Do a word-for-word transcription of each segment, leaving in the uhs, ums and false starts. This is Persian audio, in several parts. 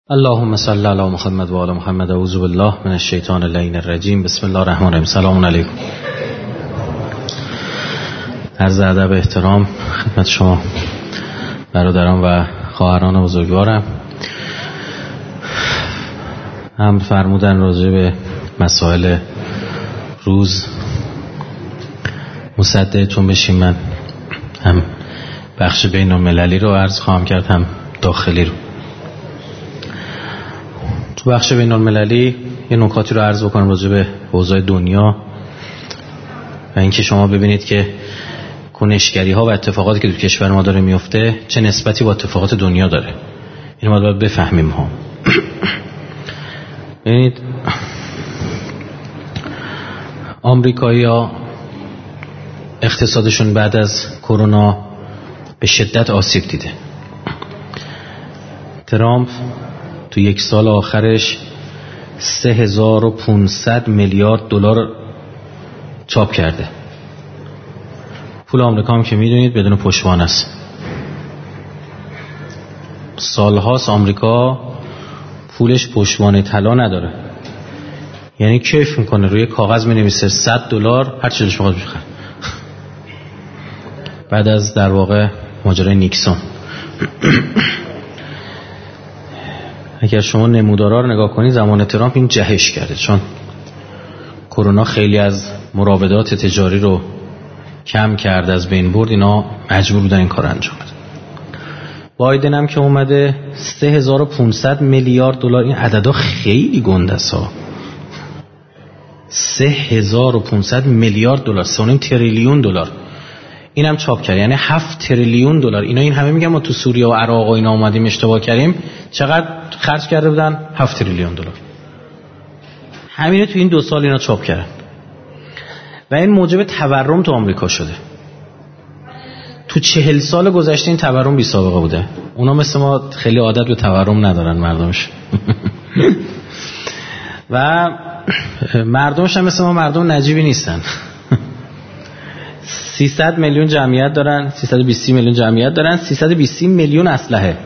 اللهم صل علی محمد و آل محمد. اعوذ بالله من الشیطان اللعین الرجیم. بسم الله الرحمن الرحیم. سلام علیکم. عرض ادب و احترام خدمت شما برادران و خواهران بزرگوارم. هم فرمودن راجع به مسائل روز مصدقتون بشیم. من هم بخش بین المللی رو عرض خواهم کرد، هم داخلی رو. تو بخش بین المللی یه نکاتی رو عرض بکنم راجع به اوضاع دنیا و اینکه شما ببینید که کنشگری ها و اتفاقاتی که تو کشور ما داره میفته چه نسبتی با اتفاقات دنیا داره. اینو ما باید بفهمیم ها. ببینید آمریکایی‌ها اقتصادشون بعد از کرونا به شدت آسیب دیده. ترامپ تو یک سال آخرش سه هزار و پانصد میلیارد دلار چاپ کرده. پول آمریکا هم که میدونید بدون پشتوانه است. سالهاست آمریکا پولش پشتوانه طلا نداره، یعنی کیف میکنه روی کاغذ مینویسه صد دلار هر چی دلش بخواد بخره. بعد از در واقع ماجرای نیکسون اگر شما نمودارا رو نگاه کنید زمان ترامپ این جهش کرده، چون کرونا خیلی از مراودات تجاری رو کم کرد، از بین برد، اینا مجبور بودن این کار انجام بدن. بایدن هم که اومده سه هزار و پانصد میلیارد دلار، این عددا خیلی گنده است ها. سه هزار و پانصد میلیارد دلار، سه و نیم تریلیون دلار اینم چاپ کرد، یعنی هفت تریلیون دلار. اینا این همه میگن ما تو سوریه و عراق و اینا اومدیم اشتباه کردیم، چقدر خرج کرده بودن؟ هفت تریلیون دلار. همینه تو این دو سال اینا چاپ کردن و این موجب تورم تو آمریکا شده. تو چهل سال گذشته این تورم بی سابقه بوده. اونا مثل ما خیلی عادت به تورم ندارن مردمش. و مردمش هم مثل ما مردم نجیبی نیستن. سیصد میلیون جمعیت دارن، سیصد و بیست میلیون جمعیت دارن، سیصد و بیست میلیون اسلحه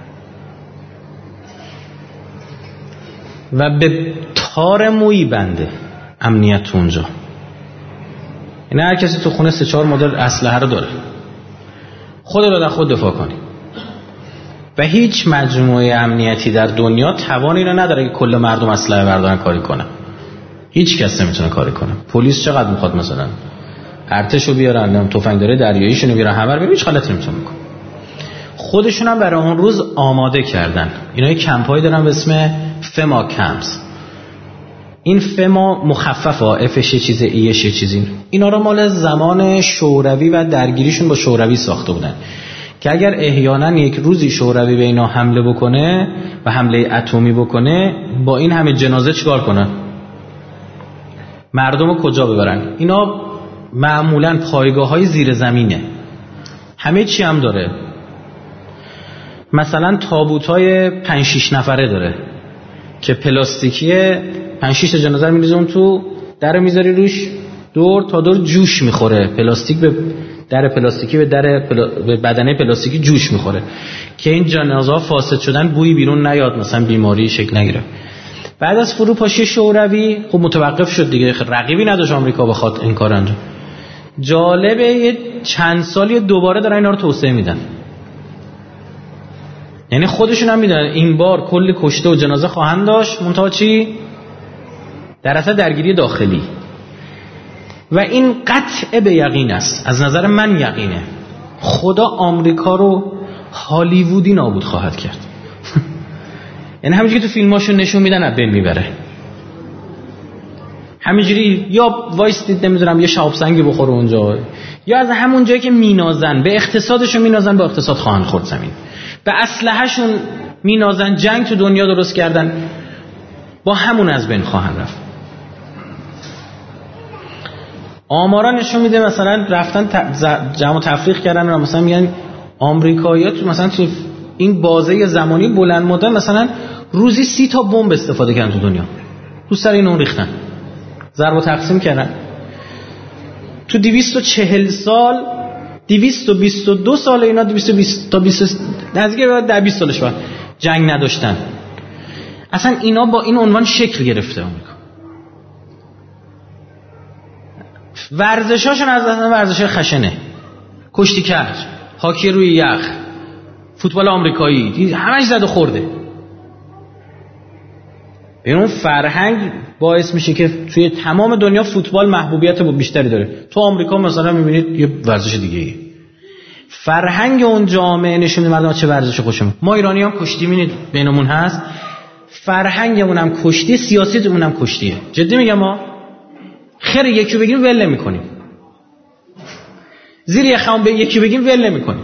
و به تار مویی بنده امنیت تو اونجا. یعنی هر کسی تو خونه سه چهار مدل اسلحه رو داره، خود رو در خود دفاع کنی. و هیچ مجموعه امنیتی در دنیا توان اینو نداره که کل مردم اسلحه بردارن کاری کنه. هیچ کس نمیتونه کاری کنه. پلیس چقدر میخواد مثلا ارتشو بیارن، تفنگدار دریاییشونو بیارن، همه رو هیچ غلطی نمیتونه بکنه. خودشون هم برای اون روز آماده کردن. اینا یک کمپایی دارن به اسم فما کمپس. این فما مخففه، افش چیز، ایش چیزی. اینا رو مال زمان شوروی و درگیریشون با شوروی ساخته بودن که اگر احیانا یک روزی شوروی به اینا حمله بکنه و حمله اتمی بکنه، با این همه جنازه چیکار کنن؟ مردم رو کجا ببرن؟ اینا معمولاً پایگاه‌های زیر زمینه، همه چی هم داره. مثلا تابوت‌های پنج شش نفره داره که پلاستیکیه، پنج شش جنازه رو می‌ریزه اون تو، در میذاری روش، دور تا دور جوش میخوره، پلاستیک به در پلاستیکی به در پلا... به بدنه پلاستیکی جوش میخوره که این جنازه‌ها فاسد شدن بوی بیرون نیاد، مثلا بیماری شکل نگیره. بعد از فروپاشی شوروی خب متوقف شد دیگه، رقیبی نداشت آمریکا بخواد این کار انجام. جالبه یه چند سالی دوباره دارن اینا رو توسعه میدن، یعنی خودشون هم میدونن این بار کلی کشته و جنازه خواهند داشت، منتها چی؟ در اصل درگیری داخلی. و این قطع به یقین است، از نظر من یقینه، خدا آمریکا رو هالیوودی نابود خواهد کرد. یعنی همینجوری که تو فیلماشون نشون میدن از بین میبره. همینجوری یا وایستید نمیدونم یه شهاب سنگی بخوره اونجا، یا از همون جایی که مینازن به اقتصادشون مینازن، به اقتصاد خواهند خورد زمین. به اسلحه‌شون مینازن، جنگ تو دنیا درست کردن، با همون از بین خواهند رفت. آمارا نشون میده مثلا رفتن جمع تفریق کردن و مثلا میگن آمریکایی‌ها تو مثلا تو این بازه زمانی بلند مدت مثلا روزی سی تا بمب استفاده کردن تو دنیا، تو سر این اون ریختن، ضرب و تقسیم کردن. تو دویست و چهل سال، دویست و بیست و دو سال اینا، دویست و بیست تا بیست نزدیک به بیست سالش بعد جنگ نداشتن. اصلا اینا با این عنوان شکل گرفته آمریکا. ورزشاشون از اصلا ورزش خشنه، کشتی کج، هاکی روی یخ، فوتبال آمریکایی، همش زد و خورده. این اون فرهنگ باعث میشه که توی تمام دنیا فوتبال محبوبیت بیشتری داره. تو آمریکا مثلا میبینید یه ورزش دیگه‌ای. فرهنگ اون جامعه نشون میده مردم چه ورزش خوشم. ما ایرانی هم کشتی میبینید بینمون هست، فرهنگمون هم کشتی، سیاستمون هم کشتیه. جدی میگم ما خیر یکی بگیم ول نمی‌کنیم، زیر یخم به یکی بگیم ول نمی‌کنیم.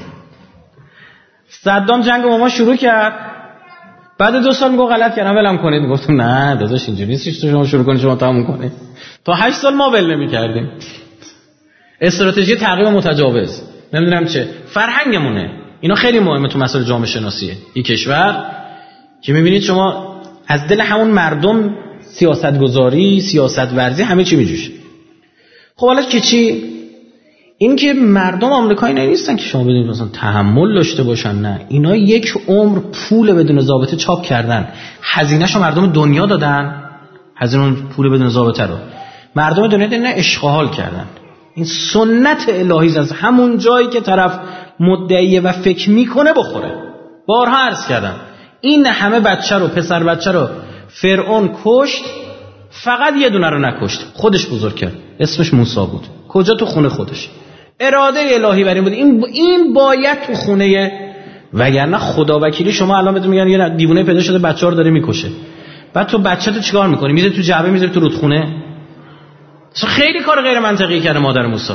صدام جنگ با ما شروع کرد، بعد دو سال میگه غلط کردم ولم کنید. میگفتم نه داداش اینجوری نیست، تو شما شروع کنید شما تموم کنید. تا هشت سال ما ول نمی‌کردیم. استراتژی تعقیب متجاوز، نمیدونم چه، فرهنگمونه. اینا خیلی مهمه تو مسائل جامعه شناسیه یک کشور، که می‌بینید شما از دل همون مردم سیاست گذاری، سیاست ورزی، همه چی میجوشه. خب حالا که چی؟ این که مردم آمریکایی نیستن که شما بدونید مثلا تحمل داشته باشن، نه، اینا یک عمر پول بدون ضابطه چاپ کردن، هزینه‌شو مردم دنیا دادن، هزینه پول بدون ضابطه رو مردم دنیا دادن، اشغال کردن. این سنت الهی از همون جایی که طرف مدعیه و فکر میکنه بخوره. بارها عرض کردم این همه بچه رو، پسر بچه رو فرعون کشت، فقط یه دونه رو نکشت، خودش بزرگ کرد، اسمش موسی بود. کجا؟ تو خونه خودش. اراده الهی بر این بود این این باید تو خونه، وگرنه خدا وکیلی شما الان بهتون میگن یه دیوونه پیدا شده بچه‌ها رو داره میکشه، بعد تو بچه‌تو چیکار می‌کنی؟ میذاری تو جعبه، میذاری تو رودخونه؟ خیلی کار غیر منطقی کرده مادر موسی.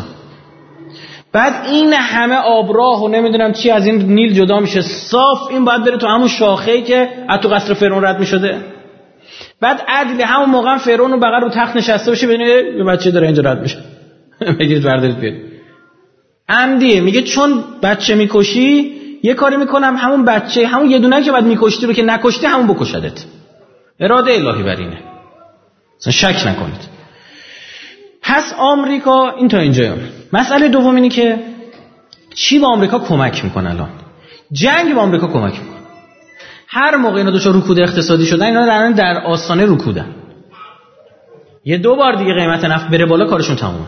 بعد این همه آبراه و نمیدونم چی از این نیل جدا میشه صاف، این باید بره تو همون شاخه‌ای که از تو قصر فرعون رد میشده. بعد عدل همون موقع فرعون رو بغل رو تخت نشسته باشه، ببینید یه بچه داره اینجا رد میشه، بگید بردارید بیارید. عمدیه، میگه چون بچه میکشی یه کاری میکنم همون بچه، همون یه دونه که بعد میکشتی رو که نکشتی همون بکشدت. اراده الهی بر اینه، اصلا شک نکنید. پس آمریکا این تا اینجا. مسئله دوم اینه که چی به آمریکا کمک میکنه؟ الان جنگ به آمریکا کمک میکنه. هر موقع اینا دچار رکود اقتصادی شدن، اینا دارن در آستانه رکودن. یه دو بار دیگه قیمت نفت بره بالا کارشون تمومه.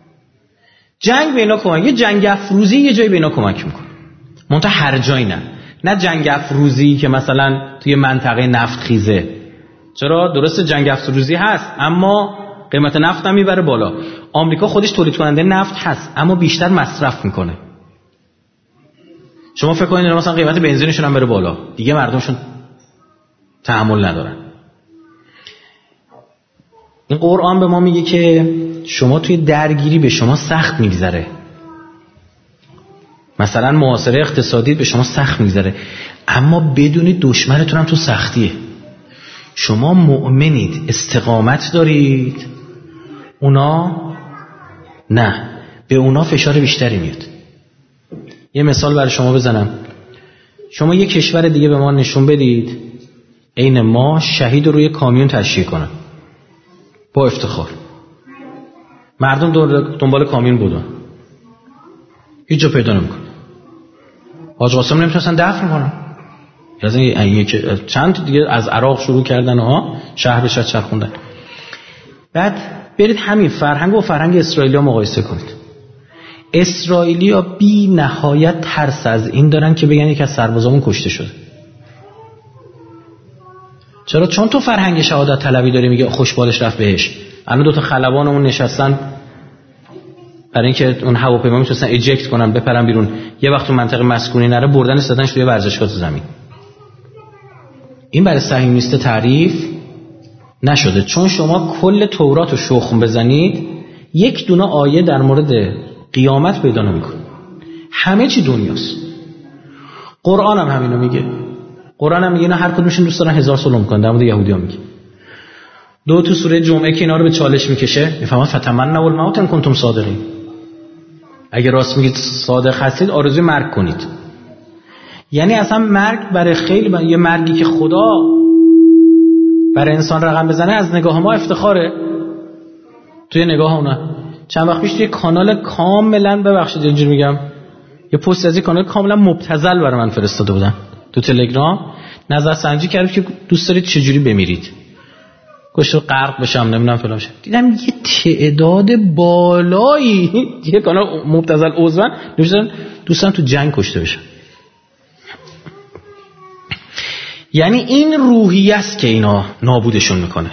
جنگ به اینا کمک، یه جنگ افروزی یه جایی به اینا کمک میکنه. منتها هر جایی نه. نه جنگ افروزی که مثلا توی منطقه نفت خیزه. چرا؟ درسته جنگ افروزی هست، اما قیمت نفت هم میبره بالا. آمریکا خودش تولید کننده نفت هست، اما بیشتر مصرف میکنه. شما فکر کنید مثلا قیمت بنزینشون هم بره بالا، دیگه مردمشون تحمل ندارن. این قرآن به ما میگه که شما توی درگیری به شما سخت میگذره، مثلا محاصره اقتصادی به شما سخت میگذره، اما بدونید دشمنتون هم تو سختیه. شما مؤمنید، استقامت دارید، اونا نه، به اونا فشار بیشتری میاد. یه مثال برای شما بزنم. شما یه کشور دیگه به ما نشون بدید عین ما شهید رو روی کامیون تشییع کنن با افتخار، مردم دنبال کامیون بودن، هیچ جا پیدا نمیکنه. حاج قاسم نمیتونستن دفن کنن. از این چند دیگه از عراق شروع کردن ها، شهر به شهر چرخوندن. بعد برید همین فرهنگ و فرهنگ اسرائیلیا مقایسه کنید. اسرائیلیا بی نهایت ترس از این دارن که بگن یک از سربازامون کشته شده. چرا؟ چون تو فرهنگ شهادت طلبی داری، میگه خوشبالش رفت بهش. الان دو تا خلبانمون نشستن برای اینکه اون هواپیما میتونستن اجکت کنن بپرن بیرون، یه وقت تو منطقه مسکونی نره بردن استادنش توی ورزشگاه زمین. این برای صهیونیست تعریف نشده، چون شما کل تورات رو شخم بزنید یک دونه آیه در مورد قیامت پیدا نمی‌کنه. همه چی دنیاست. قرآن هم همینو میگه. قرآن هم میگه اینا هر کدومشون دوست دارن هزار سال میکنن. در مورد یهودی‌ها میگه. دو تو سوره جمعه که اینا رو به چالش میکشه، میفهمن فتمنوا الموت ان کنتم صادقین. اگه راست میگید صادق هستید آرزوی مرگ کنید. یعنی اصلا مرگ برای خیلی برای یه مرگی که خدا برای انسان رقم بزنه از نگاه ما افتخاره. توی نگاه اونا چند وقت پیش توی کانال کاملا، ببخشید اینجوری میگم، یه پست از این کانال کاملا مبتذل برای من فرستاده بودن تو تلگرام. نظر سنجی کردید که دوست دارید چجوری بمیرید. گوشت غرق بشم نمیدونم فلان شه. دیدم یه تعداد بالایی یه کانال مبتذل عضوان نوشتن دوستان تو جنگ کشته بشن. یعنی این روحیه است که اینا نابودشون میکنه.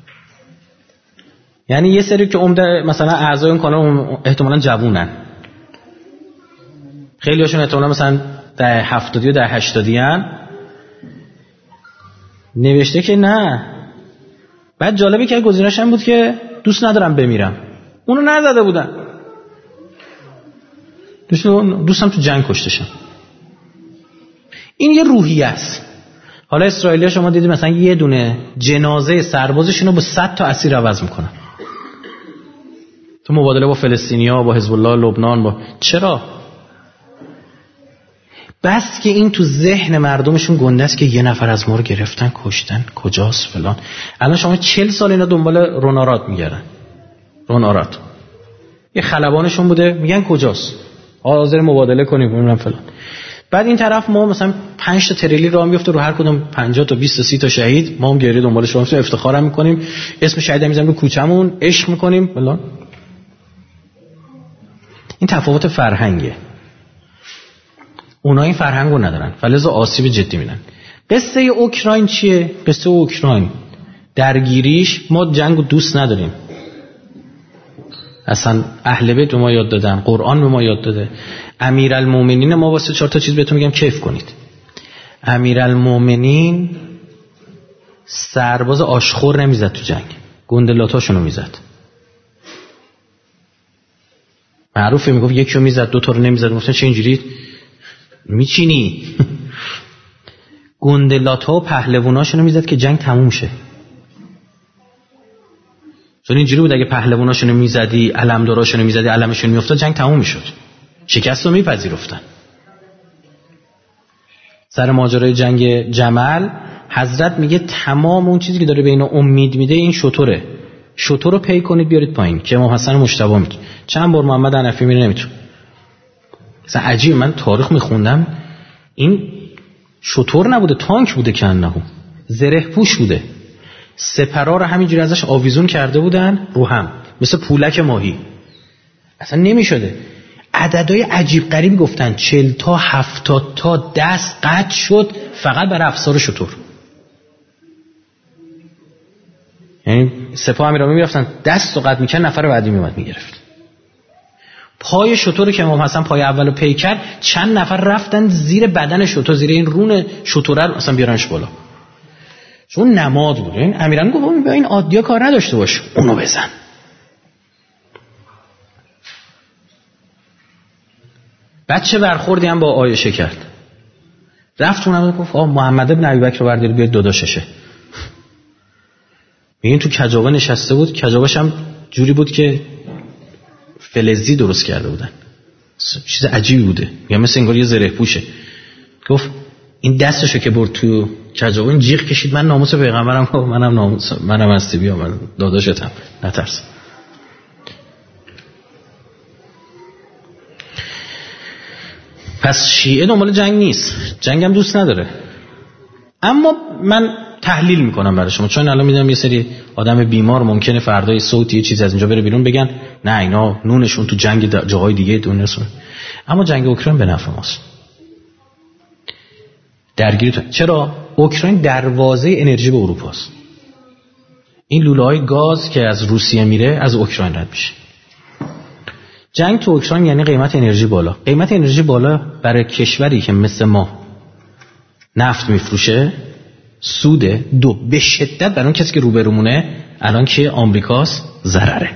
یعنی یه سری که عمده مثلا اعضای اون کانال احتمالاً جوونن، خیلی هاشون احتمالاً مثلا ده هفتادی و ده هشتادی ان، نوشته که نه. بعد جالبه که گزینه‌اش هم بود که دوست ندارم بمیرم. اونو نزده بودن، دوستم دوستم تو جنگ کشته شم. این یه روحیه است. حالا اسرائیلی‌ها شما دیدید مثلا یه دونه جنازه سربازشون رو با صد تا اسیر عوض میکنن تو مبادله با فلسطینی‌ها، با حزب الله لبنان. با چرا؟ بس که این تو ذهن مردمشون گنده است که یه نفر از ما رو گرفتن کشتن، کجاست فلان. الان شما چهل سال اینا دنبال رونارات میگردن. رونارات یه خلبانشون بوده، میگن کجاست، حاضر مبادله کنیم نمیدونم فلان. بعد این طرف ما مثلا پنج تا تریلی راه میفته رو هر کدوم پنجاه تا بیست تا سی تا شهید، ما هم گریه دنبالش رو افتخارم میکنیم، اسم شهید میذاریم رو کوچمون، عشق میکنیم فلان. این تفاوت فرهنگه. اونا این فرهنگو ندارن، فلذا آسیب جدی میدن. قصه اوکراین چیه؟ قصه اوکراین درگیریش، ما جنگو دوست نداریم. اصلا اهل بیت به ما یاد دادن، قرآن به ما یاد داده. امیرالمومنین ما واسه چهار تا چیز بهتون میگم کیف کنید. امیرالمومنین سرباز آشخور نمیزد تو جنگ، گندلاتاشونو میزد. معروفه میگفت یکیو میزد دو تا رو نمیزد. گفتن چه اینجوری میچینی؟ گندلات‌ها و پهلواناشونو میزد که جنگ تموم شه. چون اینجوری بود اگه پهلواناشونو میزدی، علمداراشونو میزدی، علمشون میافتاد، جنگ تموم میشد. شکست رو میپذیرفتن. سر ماجرای جنگ جمل حضرت میگه تمام اون چیزی که داره به اینا امید میده این شتره. شتر رو پی کنید بیارید پایین که امام حسن مجتبی میتونه. چند بار محمد حنفی میره نمیتونه. مثلا عجیب، من تاریخ میخوندم این شتر نبوده، تانک بوده که انهو زره پوش بوده. سپرها رو همینجوری ازش آویزون کرده بودن رو هم، مثل پولک ماهی. اصلا نمیشده. عددهای عجیب غریبی گفتن، چل تا هفتاد تا دست قطع شد فقط برای افسار شتر. یعنی سپاه امیرالمومنین میرفتن دست رو قطع میکرد، نفر بعدی میومد میگرفت. پای شتر که امام حسن پای اولو پی کرد، چند نفر رفتن زیر بدن شتر، زیر این رون شتر اصلا بیارنش بالا، چون نماد بود. این امیران گفت با این عادیا کار نداشته باش، اونو بزن. بچه برخوردی هم با عایشه کرد، رفت اونم گفت آه محمد ابن ابوبکر رو بردارید بیارید داداششه. میگن تو کجاوه نشسته بود، کجاوهش هم جوری بود که فلزی درست کرده بودن، چیز عجیبی بوده، یا مثل انگار یه زره پوشه. گفت این دستشو که برد تو کجاوه این جیغ کشید من ناموس پیغمبرم، گفت منم ناموس، منم هستی، بیا من داداشتم، نترس. پس شیعه دنبال جنگ نیست، جنگ هم دوست نداره. اما من تحلیل میکنم برای شما، چون الان میدونم یه سری آدم بیمار ممکنه فردای صوتی یه چیزی از اینجا بره بیرون بگن نه اینا نونشون تو جنگ جاهای دیگه دنیاست. اما جنگ اوکراین به نفع ماست. درگیریتون چرا؟ اوکراین دروازه انرژی به اروپا است. این لوله‌های گاز که از روسیه میره از اوکراین رد میشه. جنگ تو اوکراین یعنی قیمت انرژی بالا. قیمت انرژی بالا برای کشوری که مثل ما نفت میفروشه سوده. دو، به شدت برای اون کسی که روبرومونه الان که آمریکاست ضرره.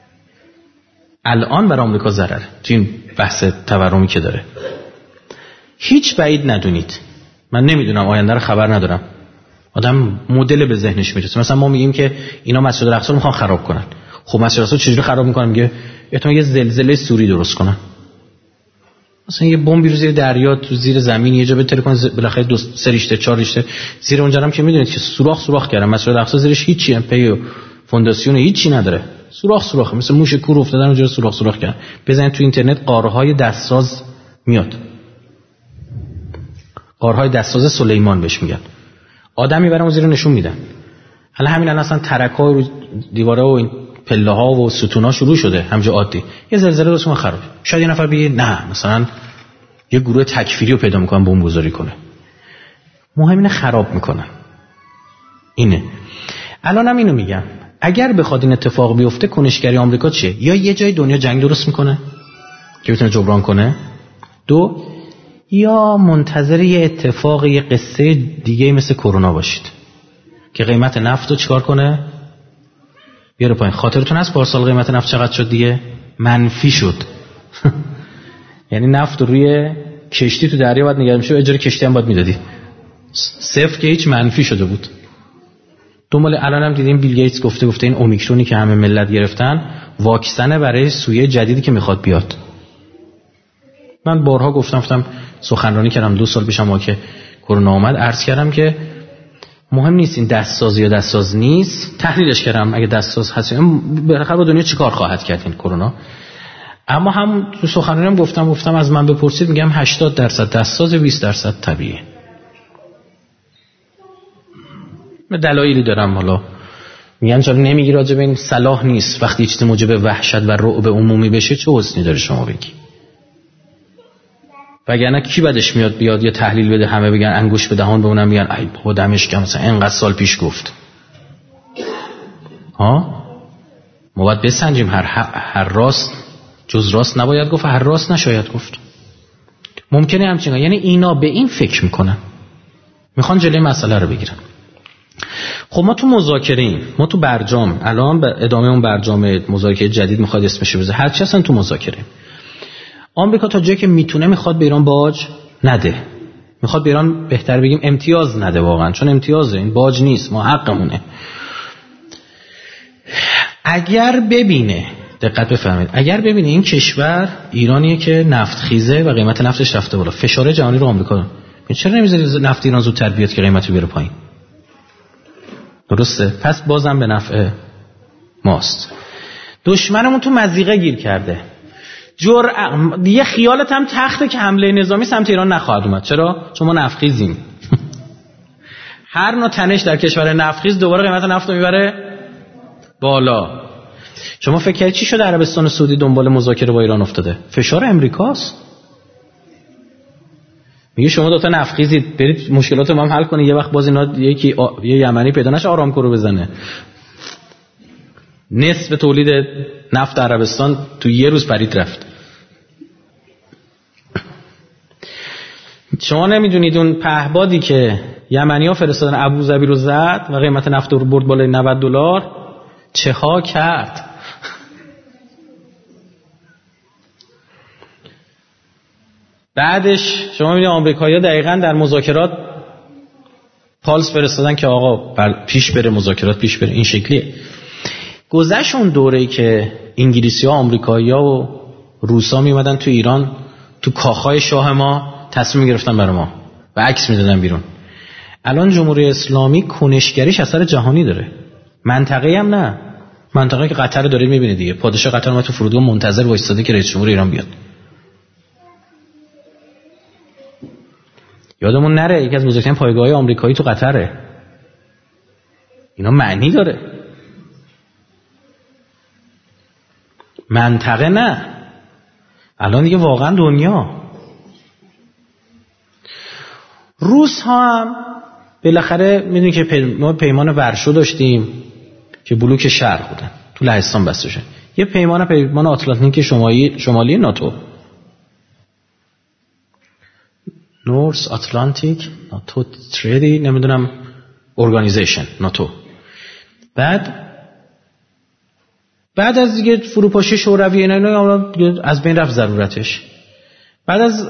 الان برای آمریکا ضرره تو این بحث تورمی که داره. هیچ بعید ندونید، من نمیدونم آینده رو خبر ندارم، آدم مدل به ذهنش میرسه. مثلا ما میگیم که اینا مسجد الاقصی رو میخوان خراب کنن. خب مسجد الاقصی چجوری خراب میکنن؟ میگه احتمال یه زلزله سوری درست کنن، مثلا یه بمبی رو زیر دریا تو زیر زمین یه جا بتره کنن، بالاخره دو سه ریشته چهار ریشته زیر اونجا هم که میدونید که سوراخ سوراخ کردن. مسجد الاقصی زیرش هیچی ام پی و فونداسیون هیچی نداره، سوراخ سوراخه، مثل موش کور افتادن اونجا سوراخ سوراخ کردن. بزنید تو اینترنت قاره‌های دستساز میاد، قاره‌های دستساز سلیمان بهش میگن. آدم میبرن و زیر نشون میدن. حالا همین الان اصلا ترک‌ها و دیوارا و این پله‌ها و ستون‌ها شروع شده همجا عادی. یه زلزله واسه ما خراب. شاید یه نفر بگه نه مثلا یه گروه تکفیری رو پیدا می‌کنن بمب گذاری کنه. مهم اینه خراب میکنن. اینه. الانم اینو میگم. اگر بخواد این اتفاق بیفته کنشگری آمریکا چیه؟ یا یه جای دنیا جنگ درست میکنه که بتونه جبران کنه، دو یا منتظر یه اتفاق یه قصه دیگه مثل کرونا باشید که قیمت نفت رو چیکار کنه؟ بیاره پایین. خاطرتون هست پارسال قیمت نفت چقدر شد دیگه؟ منفی شد. یعنی نفت روی کشتی تو دریا باید نگه میشه و اجاره کشتی هم باید میدادی. صفر که هیچ، منفی شده بود. دنبال الان هم دیدیم بیل گیتس گفته گفته این اومیکرونی که همه ملت گرفتن واکسنه برای سویه جدیدی که میخواد بیاد. من بارها گفتم گفتم سخنرانی کردم دو سال پیشم که کرونا اومد، عرض کردم که مهم نیست این دستساز یا دستساز نیست، تحلیلش کردم اگه دستساز هست بالاخره با دنیا چیکار خواهد کرد این کرونا. اما هم تو سخنرانیم گفتم گفتم از من بپرسید میگم هشتاد درصد دستساز، بیست درصد طبیعی. من دلایلی دارم. حالا میگن چرا نمیگی راجع به این صلاح نیست وقتی چیز موجب وحشت و رعب عمومی بشه، چه حسنی داره شما بگی؟ وگرنه کی بعدش میاد بیاد یه تحلیل بده همه بگن انگوش به دهان بمونن میگن ای بابا دمش گرم مثلا اینقدر سال پیش گفت. ها ما باید بسنجیم هر هر راست جز راست نباید گفت، هر راست نشاید گفت. ممکنه همچین، یعنی اینا به این فکر میکنن میخوان جلوی مسئله رو بگیرن. خب ما تو مذاکره ایم، ما تو برجام الان به ادامه اون برجام مذاکره جدید میخواد اسمش بذاره، هر چی هستن تو مذاکره. آمریکا تا جایی که میتونه میخواد به ایران باج نده، میخواد به ایران بهتر بگیم امتیاز نده واقعا، چون امتیازه این باج نیست، ما حقمونه. اگر ببینه، دقت بفرمایید، اگر ببینه این کشور ایرانیه که نفت خیزه و قیمت نفتش رفته بالا، فشار جهانی رو آمریکا، چرا نمیذاری نفت ایران زودتر بیاد که قیمتو بیاره پایین؟ درسته؟ پس بازم به نفع ماست. دشمنمون تو مضیقه گیر کرده. جرأ دیگه خیالت هم تخته که حمله نظامی سمت ایران نخواهد اومد. چرا؟ چون ما نفتخیزیم. هر نوع تنش در کشور نفتخیز دوباره قیمت نفت رو میبره بالا. شما فکر کردید چی شده عربستان سعودی دنبال مذاکره با ایران افتاده؟ فشار امریکاست. میگه شما دو تا نفتخیزید برید مشکلات رو هم حل کنید، یه وقت باز اینا یکی آ... یه یمنی پیدا نشه آرامکو رو بزنه. نصف تولید نفت عربستان تو یه روز پرید رفت. شما نمیدونید اون پهبادی که یمنی‌ها فرستادن ابوظبی رو زد و قیمت نفت رو برد بالای نود دلار چه ها کرد. بعدش شما میبینید آمریکایی‌ها دقیقاً در مذاکرات پالس فرستادن که آقا پیش بره مذاکرات پیش بره. این شکلیه. گذشت اون دوره‌ای که انگلیسی‌ها، آمریکایی‌ها و روسا میومدن تو ایران تو کاخهای شاه ما تصمیم گرفتن برای ما و عکس میدادن بیرون. الان جمهوری اسلامی کنشگریش اثر جهانی داره. منطقه‌ای هم نه. منطقه‌ای که قطر رو دارید می‌بینید دیگه. پادشاه قطر اومد تو فرودگاه منتظر وایساده که رئیس جمهور ایران بیاد. یادمون نره یکی از بزرگترین پایگاه‌های آمریکایی تو قطره. اینا معنی داره. منطقه نه. الان دیگه واقعا دنیا. روس ها هم بالاخره میدونی که ما پیمان ورشو داشتیم که بلوک شرق بودن تو لهستان بسته شد. یه پیمان پیمان آتلانتیک شمالی شمالی ناتو، نورس آتلانتیک ناتو تریدی نمیدونم ارگانیزیشن ناتو. بعد بعد از دیگه فروپاشی شوروی اینا از بین رفت ضرورتش. بعد از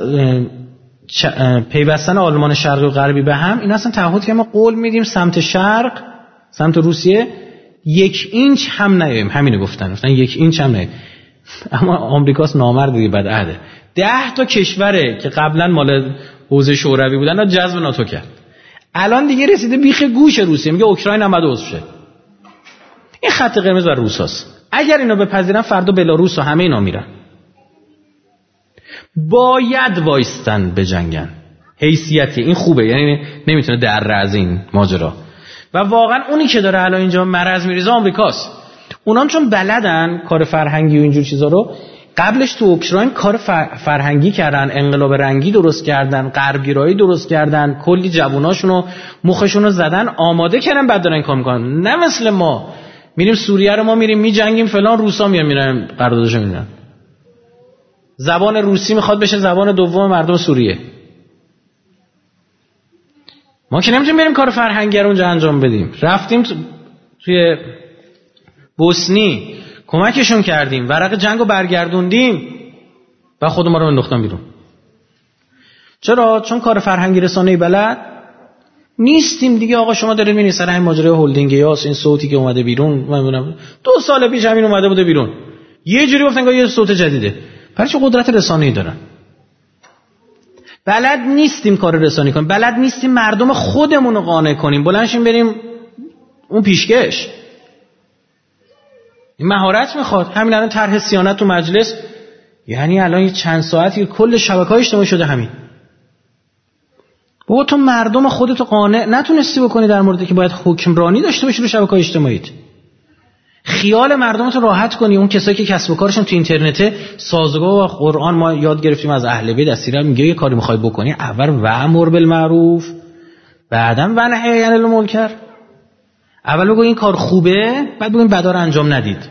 پیوستن آلمان شرقی و غربی به هم، این اصلا تعهد که ما قول میدیم سمت شرق سمت روسیه یک اینچ هم نیاییم. همینو گفتن گفتن یک اینچ هم نیاییم. اما آمریکاست نامرد دیگه بعد عهده ده تا کشوره که قبلا مال حوزه شوروی بودن رو جذب ناتو کرد. الان دیگه رسیده بیخ گوش روسیه، میگه اوکراین هم باید عضو شه. این خط قرمز بر روساست. اگر اینو بپذیرن فردا بلاروس و همه اینا میرن. باید وایستن به جنگن. حیثیتی، این خوبه، یعنی نمیتونه در از این ماجرا. و واقعا اونی که داره الان اینجا مرز میریزه آمریکاست. اونام چون بلدن کار فرهنگی و اینجور چیزا رو، قبلش تو اوکراین کار فرهنگی کردن، انقلاب رنگی درست کردن، غربگرایی درست کردن، کلی جووناشونو مخشونو زدن، آماده کردن، بعد دارن کار میکنن. نه مثل ما میریم سوریه رو ما میریم میجنگیم فلان، روسا میان میرن قراردادشو میدن. زبان روسی میخواد بشه زبان دوم مردم سوریه. ما که نمیتونیم بریم کار فرهنگی رو اونجا انجام بدیم. رفتیم توی بوسنی کمکشون کردیم، ورق جنگو برگردوندیم و خود ما رو انداختن بیرون. چرا؟ چون کار فرهنگی رسانه‌ای بلد نیستیم دیگه. آقا شما دارید می‌بینید سر همین ماجرای هلدینگ یاس، این صوتی که اومده بیرون، من می‌دونم دو سال پیش همین اومده بوده بیرون، یه جوری گفتن که یه صوت جدیده. برای چه قدرت رسانه‌ای دارن؟ بلد نیستیم کار رسانه‌ای کنیم، بلد نیستیم مردم خودمون رو قانع کنیم، بلندشیم بریم اون پیشکش. این مهارت میخواد. همین الان طرح صیانت تو مجلس، یعنی الان یه چند ساعتی کل شبکه‌های اجتماعی شده همین. بابا تو مردم خودتو قانع نتونستی بکنی در موردی که باید حکمرانی داشته باشی رو شبکه‌های اجتماعی. خیال مردمتو راحت کنی. اون کسایی که کسب و کارشون تو اینترنته سازگار با قرآن، ما یاد گرفتیم از اهل بیت، اسیرا میگه یه کاری میخوای بکنی اول وامر بالمعروف بعداً ونهی عن المنکر. اول بگو این کار خوبه، بعد بگو این بدا رو انجام ندید.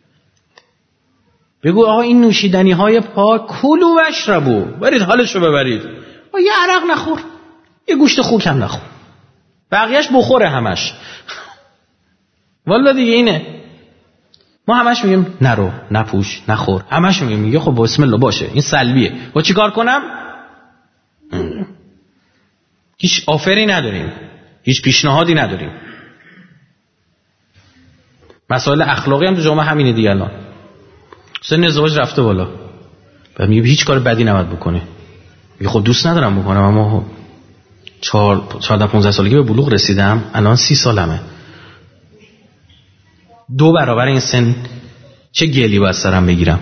بگو آقا این نوشیدنی های پاک کلوا و اشربوا، برید حالشو ببرید، یه عرق نخور، یه گوشت خوک هم نخور، بقیهش بخوره همش. والا دیگه اینه. ما همش میگیم نرو، نپوش، نخور، همش میگیم میگه خب بسم الله باشه، این سلبیه. با چی کار کنم؟ هیچ آفری نداریم، هیچ پیشنهادی نداریم. مسائل اخلاقی هم تو جامعه همینه دیگه. الان سن ازدواج رفته بالا، بعد میگه هیچ کار بدی نباید بکنه. میگه خب دوست ندارم بکنم، اما چهارده پانزده سالگی به بلوغ رسیدم، الان سی سالمه، دو برابر این سن چه گلی باید سرم بگیرم؟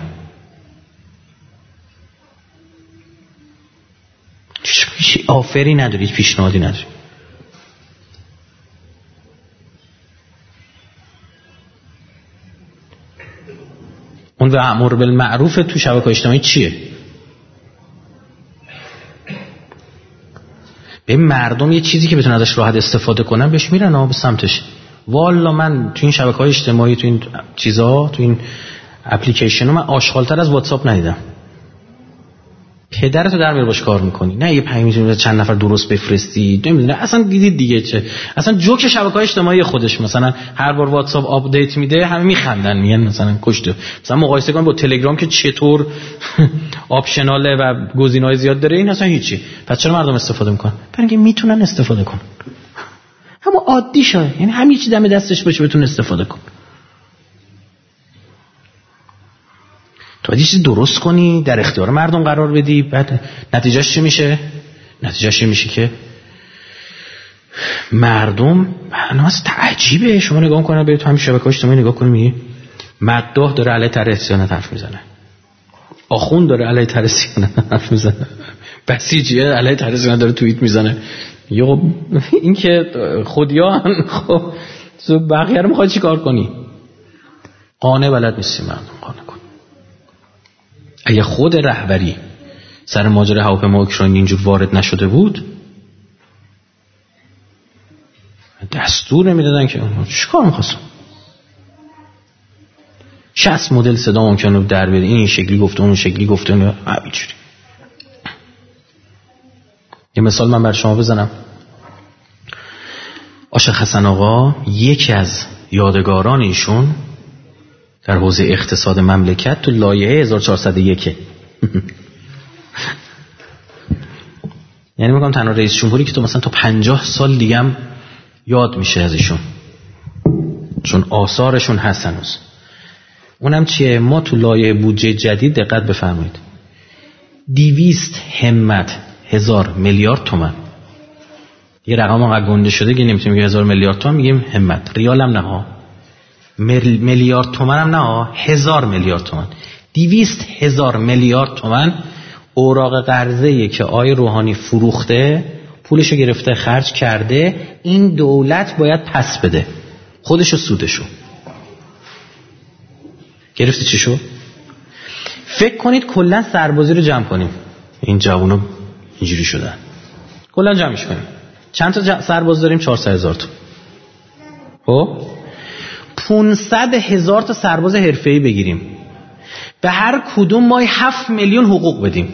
هیچ آفری نداری، هیچ پیشنهادی نداری. اون و امر بالمعروف تو شبکه‌های اجتماعی چیه؟ به مردم یه چیزی که بتونن ازش راحت استفاده کنن بهش میرن ها، به سمتش. والا من تو این شبکه‌های اجتماعی، تو این چیزا، تو این اپلیکیشن‌ها من آشغال‌تر از واتساپ ندیدم. پدرتو در میاره باش کار میکنی، نه یه پیام میتونی چند نفر درست بفرستی، نمیدونه اصلا دیدید دیگه چه، اصلا جوک شبکه‌های اجتماعی خودش، مثلا هر بار واتساپ آپدیت میده همه میخندن، میگن مثلا کشته. مثلا مقایسه کن با تلگرام که چطور آپشناله و گزینه‌های زیاد داره، این اصلا هیچی. پس چرا مردم استفاده میکنن؟ برای اینکه میتونن استفاده کنن. همون عادی شه، یعنی همین چیز دم دستش باشه بتونه استفاده کنه. تو باید یه چیز درست کنی، در اختیار مردم قرار بدی، بعد نتیجهش چی میشه؟ نتیجهش چی میشه که مردم ناز تعجیبه. شما نگاه کنید، برید تو همین شبکه‌های اجتماعی نگاه کنید، میگی مداح داره علیه طرح صیانت حرف میزنه، آخوند داره علیه طرح صیانت حرف میزنه، بسیجی علیه طرح صیانت داره توییت میزنه. یا این که خودیان، خب بقیه رو میخواد چی کار کنی؟ قانع بلد نیستی مردم قانع کن. اگه خود رهبری سر ماجرای هواپیما اوکراین اینجور وارد نشده بود، دستور نمیدادن که چیکار می‌خواستن؟ شصت مدل صدا ممکنه در بیاد، این شکلی گفته اون شکلی گفته، همینجوری. یه مثال من بر شما بزنم. عاشق حسن آقا یکی از یادگاران ایشون در حوزه اقتصاد مملکت تو لایحه هزار و چهارصد و یک یعنی میگم تنها رئیس جمهوری که تو مثلا تا پنجاه سال دیگه هم یاد میشه از ایشون، چون آثارشون هست هنوز. اونم چیه؟ ما تو لایحه بودجه جدید دقت بفرمایید، دویست همت هزار میلیارد تومان، یه رقم انقدر گنده شده که نمیتونیم بگیم هزار میلیارد تومان، میگیم همت. ریال هم نه ها، میلیارد تومان هم نه ها، هزار میلیارد تومان. دویست هزار میلیارد تومان اوراق قرضه‌ای که آقای روحانی فروخته، پولشو گرفته خرج کرده، این دولت باید پس بده خودشو سودشو. گرفتی چی شو؟ فکر کنید کلا سربازی رو جمع کنیم، این جوونا اینجوری شدن، کلا جمعش کنیم. چند تا سرباز داریم؟ چهارصد هزار تا. خب پانصد هزار تا سرباز حرفه‌ای بگیریم، به هر کدوم ما هفت میلیون حقوق بدیم.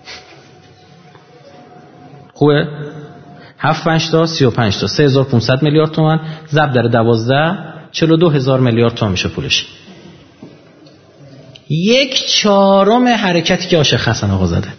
خوبه؟ هفت پنج تا سی و پنج تا سه هزار و پانصد میلیارد تومان، ضرب در دوازده چهل و دو هزار میلیارد تومان میشه پولش. یک چهارم حرکتی که عاشق حسن آقا زده.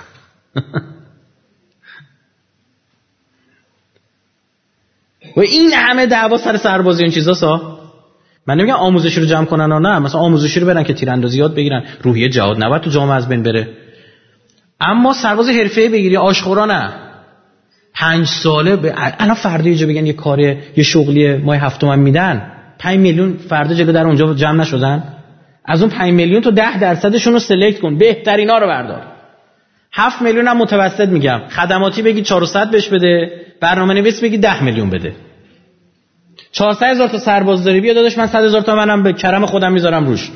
و این همه دعوا سر سربازی این چیزا سا. من نمیگم آموزشی رو جمع کنن و نه، مثلا آموزشی رو برن که تیراندازی یاد بگیرن، روحیه جهاد نباید تو جامعه از بین بره، اما سرباز حرفه‌ای بگیری آشخورا نه. پنج ساله ب... الان فردا یه جا بگن یه کاری یه شغلی ماه هفت تومن میدن، پنج میلیون فردا جلو در اونجا جمع نشدن، از اون پنج میلیون تو ده درصدشون رو سلکت کن، بهترینا رو بردار. هفت میلیون هم متوسط میگم، خدماتی بگی چهارصد بهش بده، برنامه نویس بگی ده میلیون بده. چهارصد هزار تا سرباز داری، بیا داداش من صد هزار تا منم به کرم خودم میذارم روش.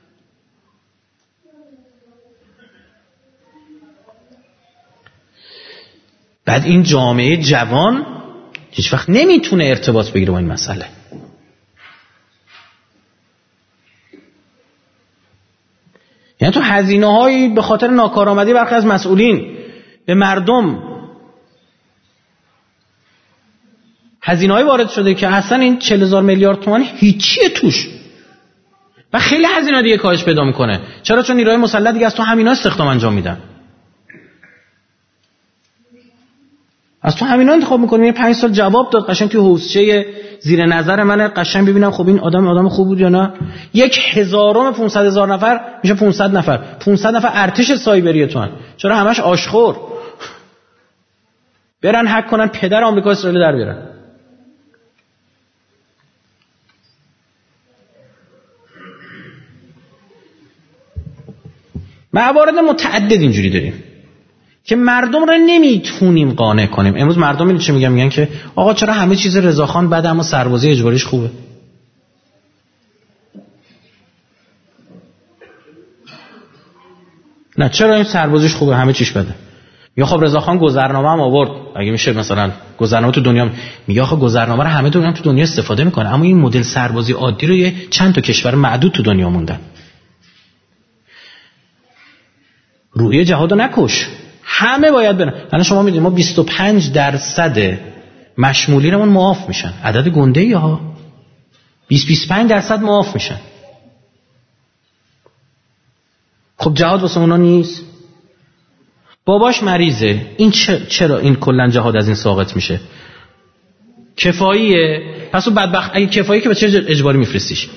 بعد این جامعه جوان هیچ وقت نمیتونه ارتباط بگیره با این مسئله. یعنی تو هزینه‌هایی به خاطر ناکارآمدی برخی از مسئولین به مردم هزینه‌ای وارد شده که اصلا این چهل هزار میلیارد تومان هیچیه توش و خیلی هزینه دیگه کاهش پیدا میکنه. چرا؟ چون نیروهای مسلح دیگه از تو همینا استخدام انجام میدن، از تو همینا انتخاب میکنی. یه پنج سال جواب داد قشنگ توی حوضچه زیر نظر من، قشنگ ببینم خب این آدم آدم خوب بود یا نه. یک هزارم پانصد هزار نفر میشه پانصد نفر، پانصد نفر ارتش سایبری تو هن. چرا همش آشخور برن هک کنن پدر آمریکا اسرائیل در بیارن. موارد متعدد اینجوری داریم که مردم رو نمیتونیم قانع کنیم. امروز مردم این چه میگن؟ میگن که آقا چرا همه چیز رضاخان بده اما سربازی اجباریش خوبه؟ نه، چرا این سربازیش خوبه همه چیش بده؟ یا خب رضاخان گذرنامه هم آورد، اگه میشه مثلا گذرنامه تو دنیا، میگه آخه گذرنامه رو همه دنیا تو دنیا استفاده میکنه، اما این مدل سربازی عادی رو یه چند تا کشور معدود تو دنیا موندن. روحیه جهادو نکش، همه باید برن. الان شما میدونید ما بیست و پنج درصد مشمولینمون معاف میشن، عدد گنده ای ها، بیست بیست و پنج درصد معاف میشن. خب جهاد واسه اونا نیست؟ باباش مریضه، این چرا این کلن جهاد از این ساقط میشه؟ کفاییه؟ پس اون بدبخت اگه کفایی که به چه اجباری میفرستیش؟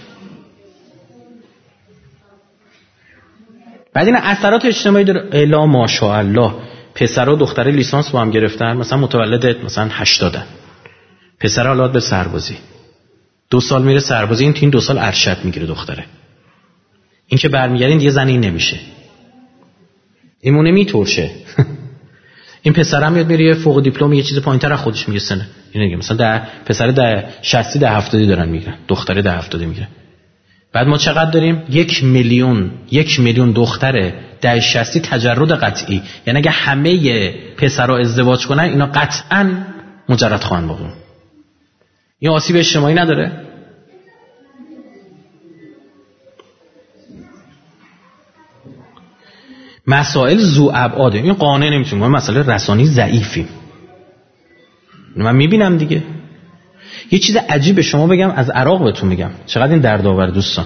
بعد این اثرات اجتماعی داره. الا ماشاءالله پسر و دختر لیسانس با هم گرفتن، مثلا متولد مثلا هشتادن، پسر حالا به سربازی دو سال میره سربازی، این تو این دو سال ارشد میگیره دختره، این که برمیگردین دیگه زنی نمیشه، ایمونه میترشه. این پسرم میاد میره فوق دیپلم یه چیز پایینتر از خودش میگه سنه، این دیگه مثلا ده پسر ده شصتی ده هفتادی دارن میگیرن، دختره ده هفتادی میگیره. بعد ما چقدر داریم؟ یک میلیون یک میلیون دختر ده شصتی تجرد قطعی، یعنی اگه همه پسرها ازدواج کنن اینا قطعا مجرد خواهند باقی. این آسیب اجتماعی نداره؟ مسائل ذو ابعاده، این قانع نمیتونیم، ما مسئله رسانی ضعیفیم. من میبینم دیگه. یه چیز عجیبه شما بگم، از عراق بهتون میگم چقدر این دردآور دوستان.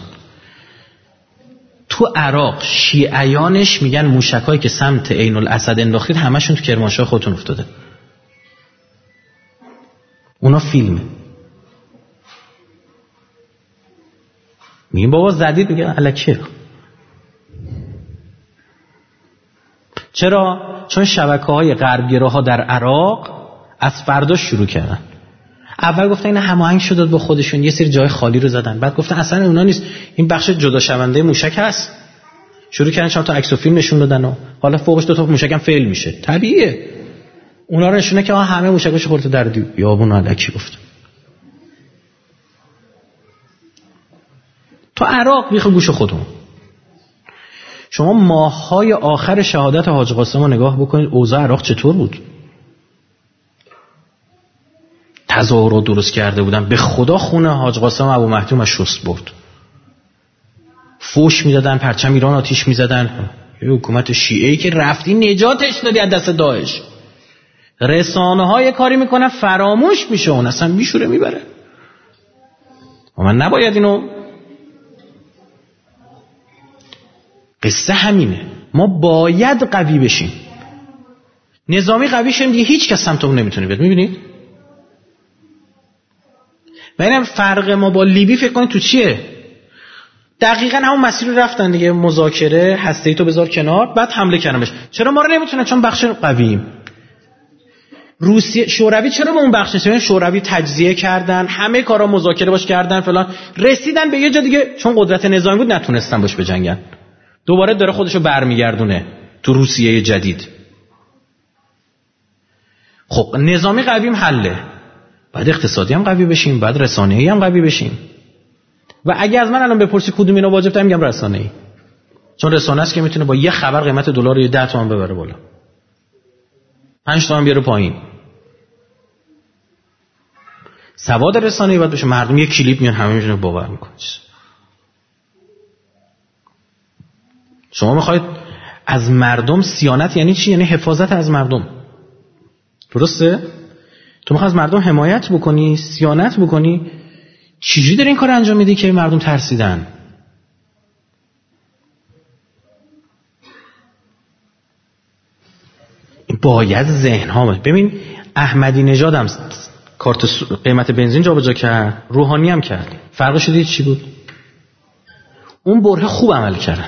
تو عراق شیعیانش میگن موشکایی که سمت عین الاسد انداختید همشون تو کرمانشاه خودتون افتاده. اونا فیلمه. میگن بابا زدید، میگن الکی. چرا؟ چون شبکه‌های غربگراها در عراق از فردا شروع کردن. اول گفتن این هماهنگ شد با خودشون، یه سری جای خالی رو زدن، بعد گفتن اصلا اونا نیست، این بخش جدا شونده موشک هست. شروع کردن چند تا عکس و فیلم نشون دادن و حالا فوقش دو تا موشکم فعل میشه. طبیعیه. اونا رو نشونه که همه موشکاش خورده در بیابون الکی گفت. تو عراق بیخ گوش خودمون. شما ماه‌های آخر شهادت حاج قاسم رو نگاه بکنید، اوضاع عراق چطور بود؟ تظاهرات درست کرده بودن، به خدا خونه حاج قاسم ابو مهدی رو شست برد. فوش میدادن، پرچم ایران آتیش میزدن. یه حکومت شیعه‌ای که رفتی نجاتش دادی از دست داعش. رسانه ها یه کاری میکنن فراموش میشه، اون اصلا میشوره میبره. و من نباید اینو، قصه همینه. ما باید قوی بشیم. نظامی قوی شیم دیگه هیچ کس سمتمون نمیتونه بیاد. میبینید؟ ببینم فرق ما با لیبی فکر کنید تو چیه؟ دقیقاً همون مسیر رو رفتن دیگه، مذاکره، هسته‌ای تو بذار کنار، بعد حمله کردن بهش. چرا ما رو نمیتونن؟ چون بخش قوییم. روسیه، شوروی چرا به اون بخشش؟ شوروی تجزیه کردن، همه کارا مذاکره باش کردن فلان، رسیدن به یه جا دیگه چون قدرت نظامی بود نتونستن باش بجنگن. دوباره داره خودشو برمیگردونه تو روسیه جدید. خب نظامی قویم حله، بعد اقتصادی هم قوی بشیم، بعد رسانه‌ای هم قوی بشیم. و اگه از من الان بپرسی کدوم اینا واجب، میگم رسانه‌ای. چون رسانه است که میتونه با یه خبر قیمت دلار رو یه ده تومن ببره بالا، پنج تومن بیاره پایین. سواد رسانه‌ای باید بشه، مردم یه کلیپ میان همه میشونن باور میکنن. شما میخواید از مردم صیانت یعنی چی؟ یعنی حفاظت از مردم. درسته؟ تو میخوای از مردم حمایت بکنی، صیانت بکنی، چجوری داری این کار انجام میدی که مردم ترسیدن؟ باید ذهن ها باید. ببین احمدی نژاد هم کارت قیمت بنزین جابجا کرد، روحانی هم کرد. فرقش دید چی بود؟ اون بره خوب عمل کردن.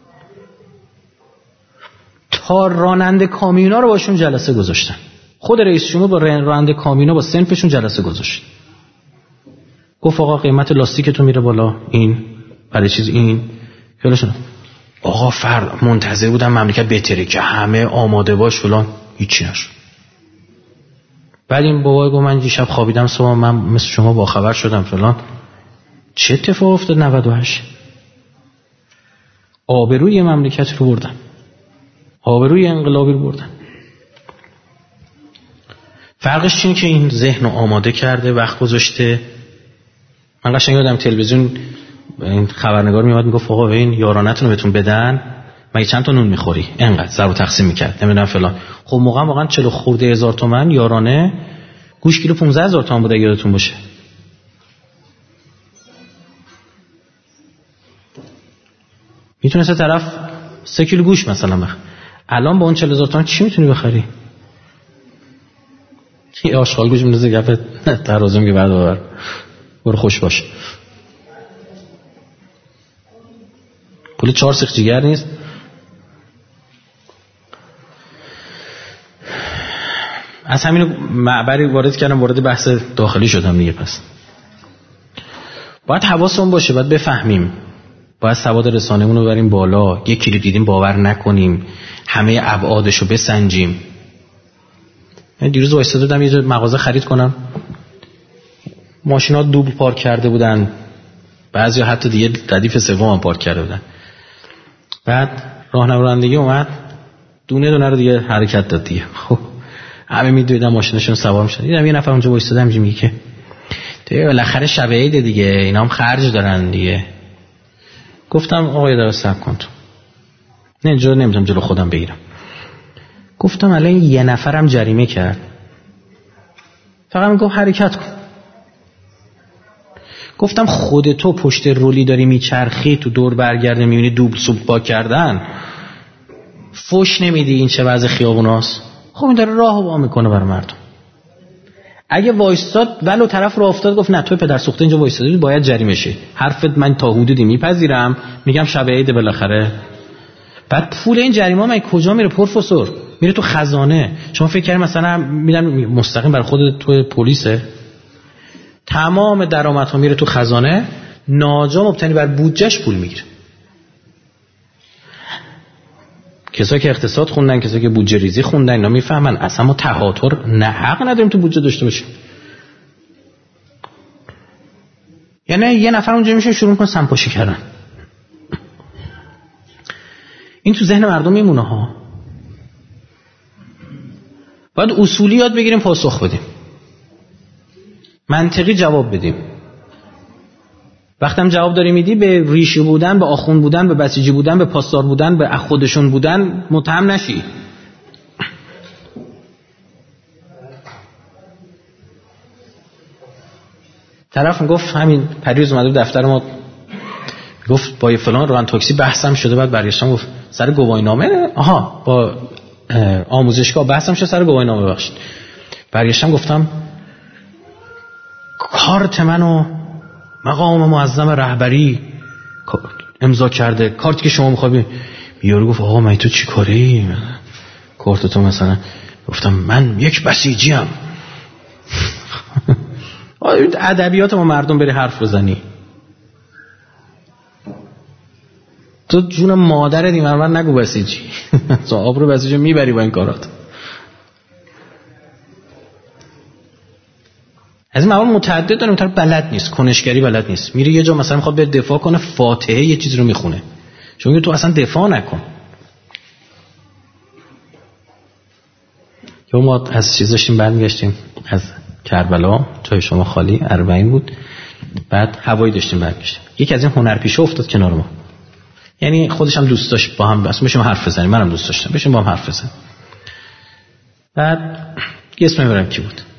تا راننده کامیونا رو باشون جلسه گذاشتن. خود رئیس جمهور با راننده کامیونا با صنفشون جلسه گذاشت. گفت آقا قیمت لاستیکتون میره بالا، این برای چیز این خیلیشون. آقا فرد منتظر بودن مملکت بهتره که همه آماده باش فلان، هیچی نشد. بعد این بابا گفت من دیشب خوابیدم صبح من مثل شما با خبر شدم فلان. چه اتفاق افتاد نود و هشت؟ آبروی مملکت رو بردن، آبروی انقلابی رو بردن. فرقش چیه که این ذهن رو آماده کرده، وقت گذاشته. من قشنگ یادم تلویزیون این خبرنگار میومد میگفت آقا این یارانتون رو بهتون بدن، مگه چند تا نون میخوری؟ اینقدر ضرب و تقسیم میکرد نمیدونم فلان. خب موقع واقعا چهل خورده هزار تومان یارانه، گوش کیلو پانزده هزار تومان بوده یادتون باشه. میتونسته طرف سه کیلو گوش مثلا بخ. الان با اون چهل هزار تومان چی میتونی بخری؟ یه آشغال گوش میندازه گپ ترازو میگه بعد ببر برو خوش باش. پول چهار سیخ جگر نیست. از همین معبری وارد کردم، وارد بحث داخلی شدم دیگه. پس باید حواسمون باشه، باید بفهمیم، باید سواد رسانه‌مون رو ببریم بالا، یک کلیپ دیدیم باور نکنیم، همه ابعادشو بسنجیم. من دیروز وایساده بودم یه مغازه خرید کنم، ماشینا دوبل پارک کرده بودن، بعضیا حتی دیگه ردیف سوم هم پارک کرده بودن. بعد راهنمایندگی اومد دونه دونه رو دیگه حرکت داد دیگه. خب همه میدویدن ماشینشون سوار میشن. دیدم یه نفر اونجا وایساده همینجوری میگه که دیگه بالاخره شب عید دیگه، اینا هم خرج دارن دیگه. گفتم آقا یه صبر کن تو. نه جلو نمیتونم جلو خودم بگیرم. گفتم الان یه نفرم جریمه کرد، فقط میگم حرکت کن. گفتم خود تو پشت رولی داری میچرخی، تو دور برگرده میبینی دوبل سوپ با کردن، فوش نمیدی این چه وضع خیابوناست. خب این داره راهو وا میکنه برای مردم. اگه وایستاد ولو طرف رو افتاد گفت نه تو پدر سوخته اینجا وایستادی باید جریمه شی، حرفت من تا حدودی میپذیرم، میگم شب عید بالاخره. بعد پول این جریمه من کجا میره پروفسور؟ میره تو خزانه. شما فکر کردید مثلا میدن مستقیم برای خود تو پلیسه؟ تمام درآمدها میره تو خزانه، ناجا مبتنی بر بودجهش پول میگیره. کسایی که اقتصاد خوندن، کسایی که بودجه ریزی خوندن، اینا میفهمن اصلا ما تهاتر نه حق نداریم تو بودجه داشته باشیم. یعنی یه نفر اونجا میشه شروع کنه سمپاشی کردن. این تو ذهن مردم میمونه ها. باید اصولی یاد بگیریم، پاسخ بدیم، منطقی جواب بدیم. وقتی هم جواب داری میدی به ریشی بودن، به آخوند بودن، به بسیجی بودن، به پاسدار بودن، به خودشون بودن متهم نشی. طرف گفت همین پریروز اومده دفتر ما، گفت با فلان ران تاکسی بحثم شده، بعد برگشتم گفت سر گواهینامه، آها با آموزشگاه بحثم شده سر گواهینامه. ببخشید. برگشتم گفتم کارت منو مقام معظم رهبری امضا کرده، کارتی که شما میخوای. یارو گفت آقا من تو چی کاری؟ کارت تو مثلا. گفتم من یک بسیجی ام. ادبیات ما مردم بری حرف بزنی، تو جون مادرت این مرمر نگو بسیجی. تو آب رو بسیجی میبری با این کارات. از این موارد متعدد داریم. طرف بلد نیست، کنشگری بلد نیست، میره یه جا مثلا میخواد بره دفاع کنه، فاتحه یه چیز رو میخونه، چون میگه تو اصلا دفاع نکن. یا ما از چیز داشتیم برمیگشتیم از کربلا، جای شما خالی اربعین بود، بعد هوایی داشتیم برگشتیم، یکی از این هنرپیشه افتاد کنار ما، یعنی خودش هم دوست داشت با هم بس بشیم حرف بزنیم، منم دوست داشتم بشیم با هم حرف بزنیم. بعد یه اسم میبرم کی بود،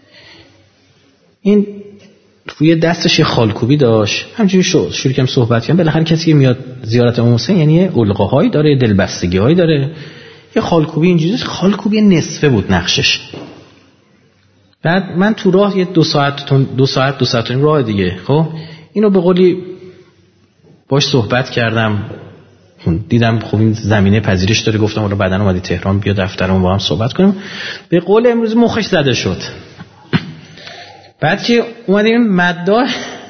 این روی دستش یه خالکوبی داشت، همینجوری شد شروع کردم صحبت کردم. بالاخره کسی که میاد زیارت امام حسین یعنی یه علقه‌هایی داره، دلبستگی‌هایی داره. یه خالکوبی اینجوری، خالکوبی نصفه بود نقشش. بعد من تو راه یه دو ساعت دو ساعت دو ساعت این راه دیگه، خب اینو به قولی باش صحبت کردم، دیدم خب این زمینه پذیرش داره، گفتم حالا بعدن اومدی تهران بیا دفترمون با هم صحبت کنیم. به قول امروز مخش زده شد. بعد که اومدیم مداح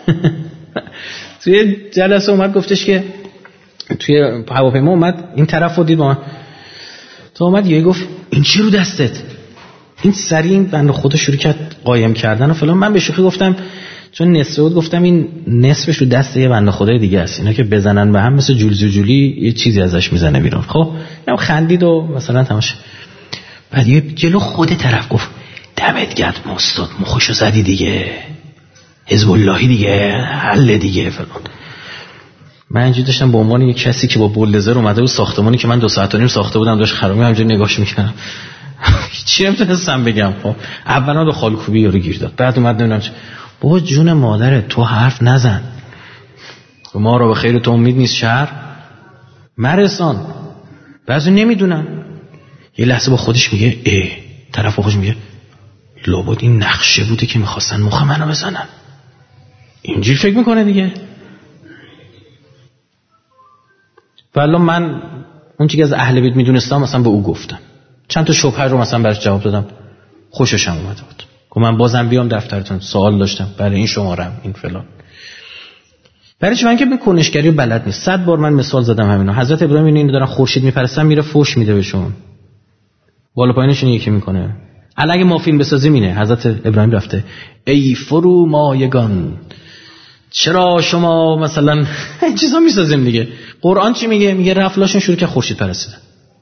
توی جلسه اومد گفتش که توی هواپیما اومد این طرف رو دید با من، تو اومد یه گفت این چی رو دستت؟ این سری این بنده خدا شروع کرد قایم کردن و فلان. من به شوخی گفتم چون نصفه بود، گفتم این نصفش رو دست یه بنده خدای دیگه است، اینا که بزنن به هم مثل جولز و جولی یه چیزی ازش میزنه بیرون. خب هم خندید و مثلا تماش. بعد یه جلو خود طرف گفت دمت گرم استاد، مخشو زدی دیگه، حزب اللهی دیگه، حل دیگه فلان. من اینجوری داشتم به عنوان یک کسی که با بولدوزر اومده بود ساختمانی که من دو ساعت و نیم ساخته بودم داشت خرابی، همینجوری نگاهش میکردم. چی نمیتونستم بگم. خب اولا به خالکوبی یارو گیر داد، بعد اومد نمیدونم چه. بابا جون مادرت تو حرف نزن، ما رو به خیر تو امید نیست شهر مرسان. بعضی نمیدونن، یه لحظه با خودش میگه ای، طرف با خودش میگه لابد این نقشه بوده که میخواستن مخ منو بزنن، اینجوری فکر میکنه دیگه. والا من اون چیزی که از اهل بیت میدونستم مثلا به او گفتم، چند تا شبهه رو مثلا براش جواب دادم، خوشش هم اومده بود. گفتم من بازم بیام دفترتون، سوال داشتم برای این شمارم این فلان. برای چون من که به کنشگری بلد نیست. صد بار من مثال زدم همینا. حضرت ابراهیم اینو دارن خورشید میپرستن، میره فوش میده بهشون، بالا پایینشون یکی میکنه. الان اگه ما فیلم بسازیم اینه، حضرت ابراهیم رفته ای فرو مایگان چرا شما مثلا این چیزا میسازیم دیگه. قرآن چی میگه؟ میگه رفلاشون شروع که خورشید پرستیدن.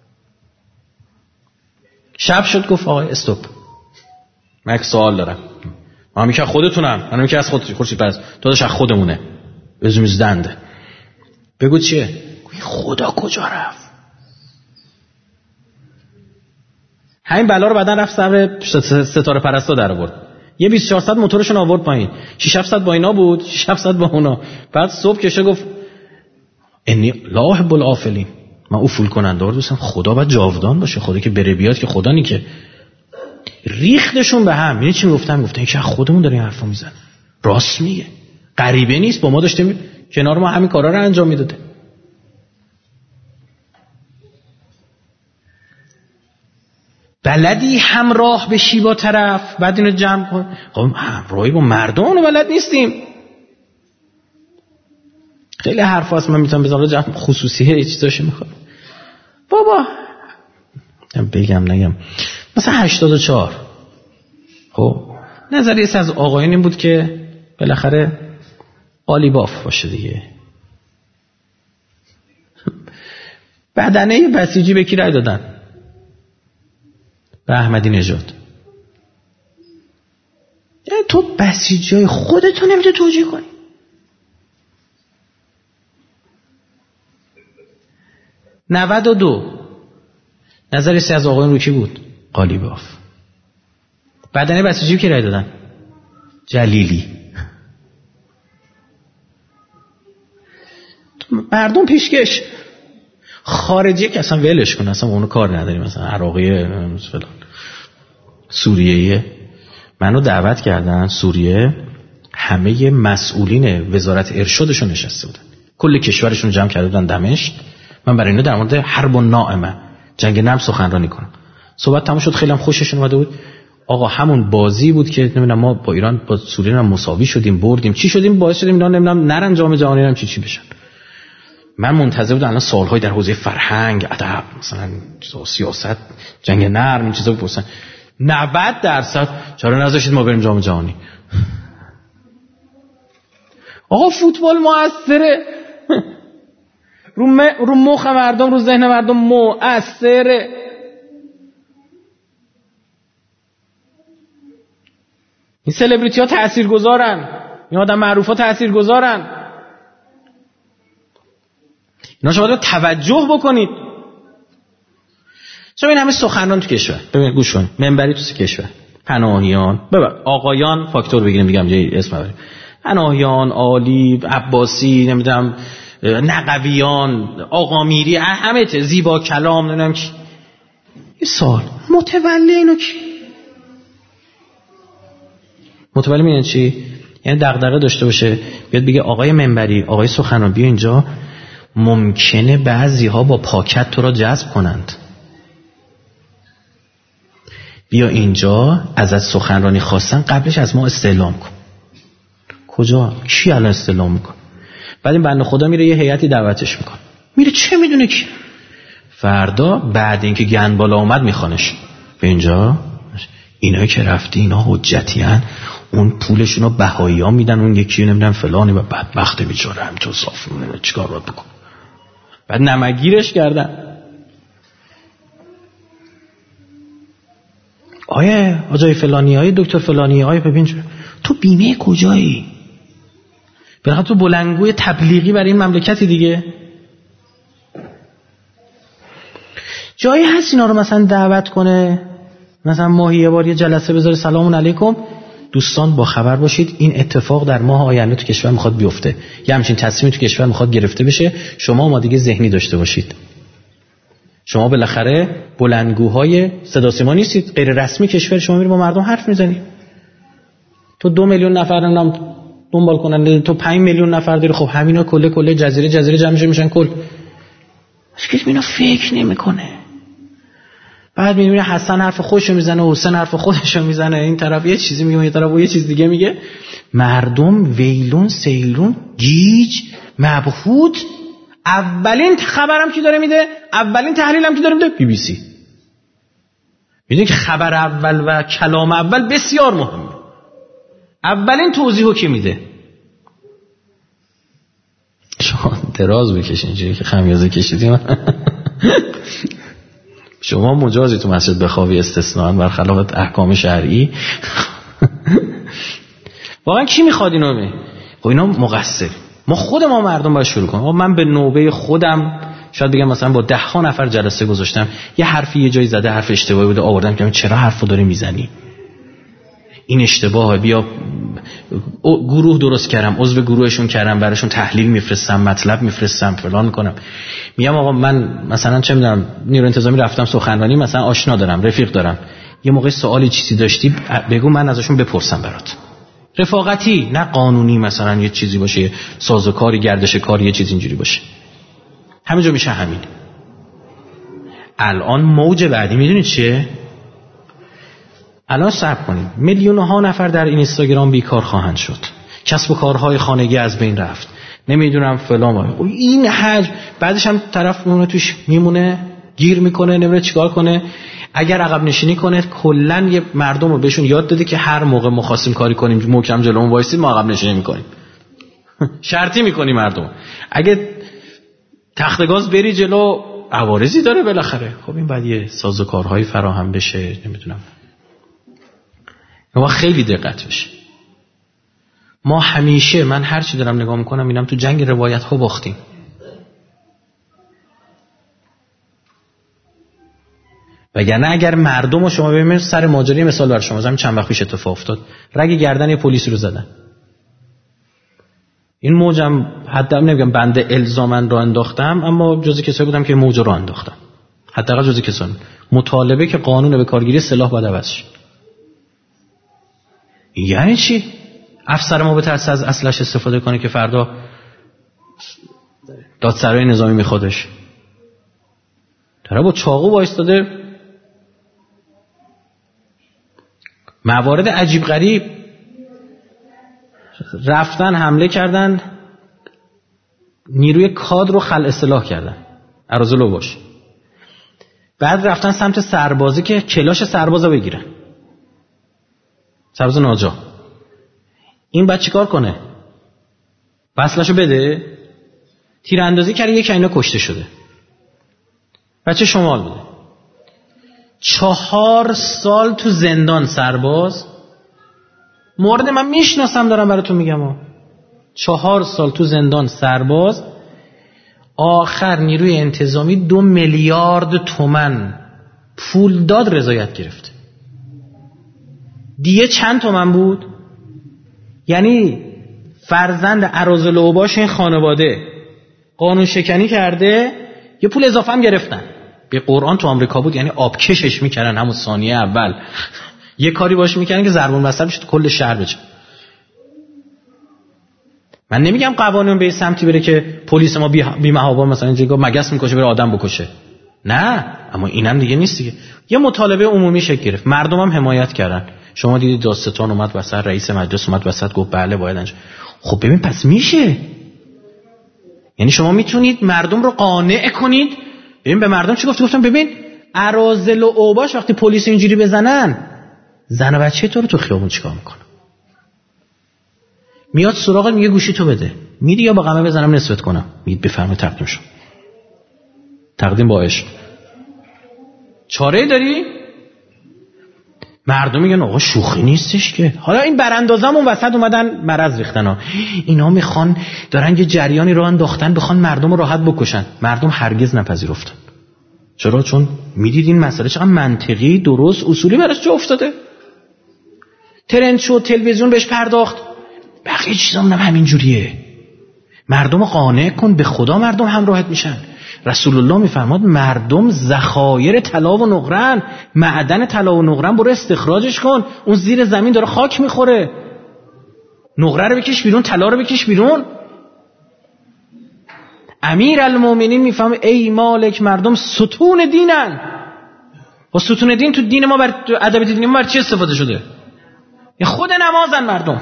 شب شد گفت آقا استاپ، من یک سوال دارم. من میگم خودتونم، من میگم از خود خورشید پرست، تو داش از خودمونه بزومیز دنده. بگو چیه؟ خدا کجا رفت؟ همین بلا رو بعدن رفت سر ستاره پرستا در آورد. یه بیست و چهار صد موتورشون آورد پایین، شش هفتصد با اینا بود، شش هفتصد با اونا. بعد صبح کشه گفت انی لا احب الافلین، من افول کننده رو دوستم، خدا باید جاودان باشه، خدا که بره بیاد که خدا نی که. ریختشون به هم. یعنی چی میگفتن؟ گفتن که خودمون داریم حرفا میزنه، راست میگه، غریبه نیست، با ما داشتیم کنار ما همین کارا رو انجام میداده. بلدی همراه بشی با طرف، بعد اینو جمع کن. خب همراهی با مردم رو بلد نیستیم. خیلی حرف هست من میتونم بزنم، جمع خصوصیه یه چیزاشو میخوام. بابا بگم نگم مثلا هشتاد و چهار. خب نظریه از آقایون این بود که بالاخره قالیباف باشه دیگه. بدنه بسیجی به کی رای دادن؟ به احمدی نژاد. یعنی تو بسیجی خودتو نمیده توجیه کنی. نود و دو نظر سی از آقایون رو کی بود؟ قالیباف. بدنه بسیجی کی رای دادن؟ جلیلی. مردم پیشکش، خارجی که اصلا ولش کن، اصلا اونو کار نداریم، مثلا عراقی فلان سوریه‌ای. منو دعوت کردن سوریه، همه مسئولین وزارت ارشادشون نشسته بودن، کل کشورشون جمع کرده بودن دمشق. من برای اینا در مورد حرب الناعمه، جنگ نرم سخنرانی کنم. صحبت تموم شد، خیلی هم خوششون اومده بود. آقا همون بازی بود که نمیدونم ما با ایران با سوریه هم مساوی شدیم، بردیم، چی شدیم، باعث شدیم اینا نمیدونم نرن جام جهانی هم چی چی بشن. من منتظر بودم الان سالهای در حوزه فرهنگ، ادب، مثلا سیاست، جنگ نرم، این چیزا بپرسن. نود درصد چرا نذاشتید ما بریم جام جهانی؟ آقا فوتبال موثره. رو م... رو مخ مردم، رو ذهن مردم موثره. این سلبریتی ها تاثیرگذارن، این آدم معروف ها تاثیرگذارن. اینا شما باید توجه بکنید. شما این همه سخنران تو کشور، ببین گوش کن، منبری تو کشور، پناهیان، ببین آقایان فاکتور بگیریم دیگه، همینجوری اسم ببریم، پناهیان، عالی، عباسی، نمیدونم نقویان، آقا میری، همه ته، زیبا کلام، نمیدونم کی. این سال متولی اینو کی؟ متولی میگن چی؟ یعنی دغدغه داشته باشه، بیاد بگه آقای منبری، آقای سخنران، بیا اینجا، ممکنه بعضی‌ها با پاکت تو را جذب کنند. بیا اینجا، ازت سخنرانی خواستن، قبلش از ما استعلام کن. کجا؟ کی الان استعلام میکن؟ بعد این بنده خدا میره یه هیئتی دعوتش میکن، میره چه میدونه کی؟ فردا بعد اینکه گند بالا اومد میخوانش به اینجا، اینایی که رفتی اینا حجتی ان، اون پولشون رو بهایی ها میدن، اون یکی نمیدن فلانی و بدبخت بیچاره همینطور صاف میمونه، چیکار باید بکن؟ بعد نمگیرش کردن. آیه آجای فلانی، آیه دکتر فلانی، آیه ببین تو بیمه کجایی؟ برای تو بلنگوی تبلیغی برای این مملکتی دیگه. جایی هست اینا رو مثلا دعوت کنه، مثلا ماهی یه بار یه جلسه بذاره سلام علیکم دوستان با خبر باشید این اتفاق در ماه آینده تو کشور میخواد بیفته، یه همچین تصمیمی تو کشور میخواد گرفته بشه، شما آمادگی ذهنی داشته باشید. شما بالاخره بلندگوهای صدا سیما نیستید، غیر رسمی کشور، شما میری با مردم حرف میزنی. تو دو میلیون نفر هم دنبال کننده، تو پنج میلیون نفر داری، خب همینا کله کله جزیره جزیره جمع میشن کل. هیچ اینا فکر نمیکنه. بعد میبینه حسن حرف خودشو میزنه، حسین حرف خودشو میزنه، این طرف یه چیزی میگه، این طرف یه چیز دیگه میگه. مردم ویلون سیلون گیج مبهوت. اولین خبرم کی داره میده؟ اولین تحلیلم کی داره میده؟ بی بی سی. میدونی که خبر اول و کلام اول بسیار مهمه. اولین توضیحو کی میده؟ شما دراز بکشین اینجوری که خمیازه کشیدیم. شما مجازی تو مسجد بخوابی استثناء برخلاف احکام شرعی. واقعا کی میخواد اینو می؟ خب اینا مقصر. ما خود ما مردم باید شروع کنیم. من به نوبه خودم شاید بگم مثلا با ده ها نفر جلسه گذاشتم، یه حرفی یه جایی زده، حرف اشتباهی بوده، آوردم که چرا حرفو داری میزنی؟ این اشتباهه، بیا گروه درست کردم، عضو گروهشون کردم، براشون تحلیل میفرستم، مطلب میفرستم، فلان میکنم. میگم آقا من مثلا چه میدونم نیرو انتظامی رفتم سخنرانی، مثلا آشنا دارم، رفیق دارم، یه موقع سوالی چیزی داشتی بگو من ازشون بپرسم برات. رفاقتی، نه قانونی، مثلا یه چیزی باشه، سازوکاری، گردش کاری، یه چیز اینجوری باشه. همینجا میشه همین. الان موج بعدی میدونید چیه؟ الان صبر کنید، میلیون ها نفر در اینستاگرام بیکار خواهند شد، کسب و کارهای خانگی از بین رفت، نمیدونم فلان. این حج بعدش هم طرف میمونه توش، میمونه گیر میکنه، نمیره چیکار کنه. اگر عقب نشینی کنه کلا یه مردم رو بهشون یاد داده که هر موقع ما خواستیم کاری کنیم محکم جلومون وایسید ما عقب نشینی میکنیم. شرطی میکنی مردم. اگه تخت گاز بری جلو عوارضی داره بالاخره. خب این بعد یه سازوکارهایی فراهم بشه، نمیدونم. ما خیلی دقت بشه. ما همیشه، من هر چی دارم نگاه میکنم اینم تو جنگ روایت ها باختیم. وگرنه اگر مردم و شما ببینید سر ماجرای مثال برای شما زمین چند وقت پیش اتفاق افتاد، رگ گردن یه پلیس رو زدن. این موجم حتی نمیگم بنده الزاماً رو انداختم، اما جزء کسایی بودم که موج رو انداختم. حداقل جزء کسایی مطالبه که قانون به کارگیری سلاح باید عوض شه. یعنی چی؟ افسر ما بترسه از اسلحه‌اش استفاده کنه که فردا دادسرای نظامی میخوادش. داره با چاقو وایستاده. موارد عجیب غریب رفتن حمله کردن، نیروی کادر رو خلع سلاح کردن، اراذل باش. بعد رفتن سمت سربازی که کلاش سربازا بگیرن، سرباز ناجا. این بعد چیکار کنه؟ وصلشو بده. تیراندازی کرده، یک اینا کشته شده. بچه شمال بوده. چهار سال تو زندان سرباز. مورد من میشناسم دارم براتون میگم ها. چهار سال تو زندان سرباز. آخر نیروی انتظامی دو میلیارد تومن پول داد، رضایت گرفت. دیگه چند تومن بود؟ یعنی فرزند اراذل اوباش این خانواده قانون شکنی کرده، یه پول اضافه هم گرفتن. به قرآن تو آمریکا بود، یعنی آبکشش میکردن همون ثانیه اول. یه کاری باش میکردن که ضرب المثل بشه تو کل شهر بشه. من نمیگم قوانین به سمتی بره که پلیس ما بی محابا مثلا اینجا مگس میکشه بره آدم بکشه، نه، اما اینم دیگه نیست دیگه. یه مطالبه عمومی شکل گرفت، مردم هم حمایت کردن. شما دیدید داستان اومد وسط، رئیس مجلس اومد وسط گفت بله باید انجام. خب ببین پس میشه، یعنی شما میتونید مردم رو قانع کنید. ببین به مردم چی گفت؟ گفتم ببین اراذل و اوباش وقتی پلیس اینجوری بزنن، زن و بچه تو رو تو خیابون چیکار میکنه؟ میاد سراغت میگه گوشی تو بده، میدی یا با قمه بزنم نصفت کنم؟ میگید بفرمایید تقدیم شو. تقدیم با عشق. چاره داری؟ مردم میگن آقا شوخی نیستش که. حالا این براندازامون وسط اومدن مرض ریختن ها. اینا میخوان دارن یه جریانی رو انداختن بخوان مردم رو راحت بکشن. مردم هرگز نپذیرفتن. چرا؟ چون میدید این مسئله چقدر منطقی، درست، اصولی براش جا افتاده. ترند شد، تلویزیون بهش پرداخت. بقیه چیزام همین جوریه. مردم رو قانع کن، به خدا مردم همراهت میشن. رسول الله میفرماد مردم ذخایر طلا و نقره‌ن، معدن طلا و نقره برو استخراجش کن. اون زیر زمین داره خاک میخوره. نقره رو بکش بیرون، طلا رو بکش بیرون. امیرالمومنین میفهمه ای مالک مردم ستون دینن. و ستون دین تو دین ما، بر ادب دین ما بر چی استفاده شده؟ یا خود نمازن مردم.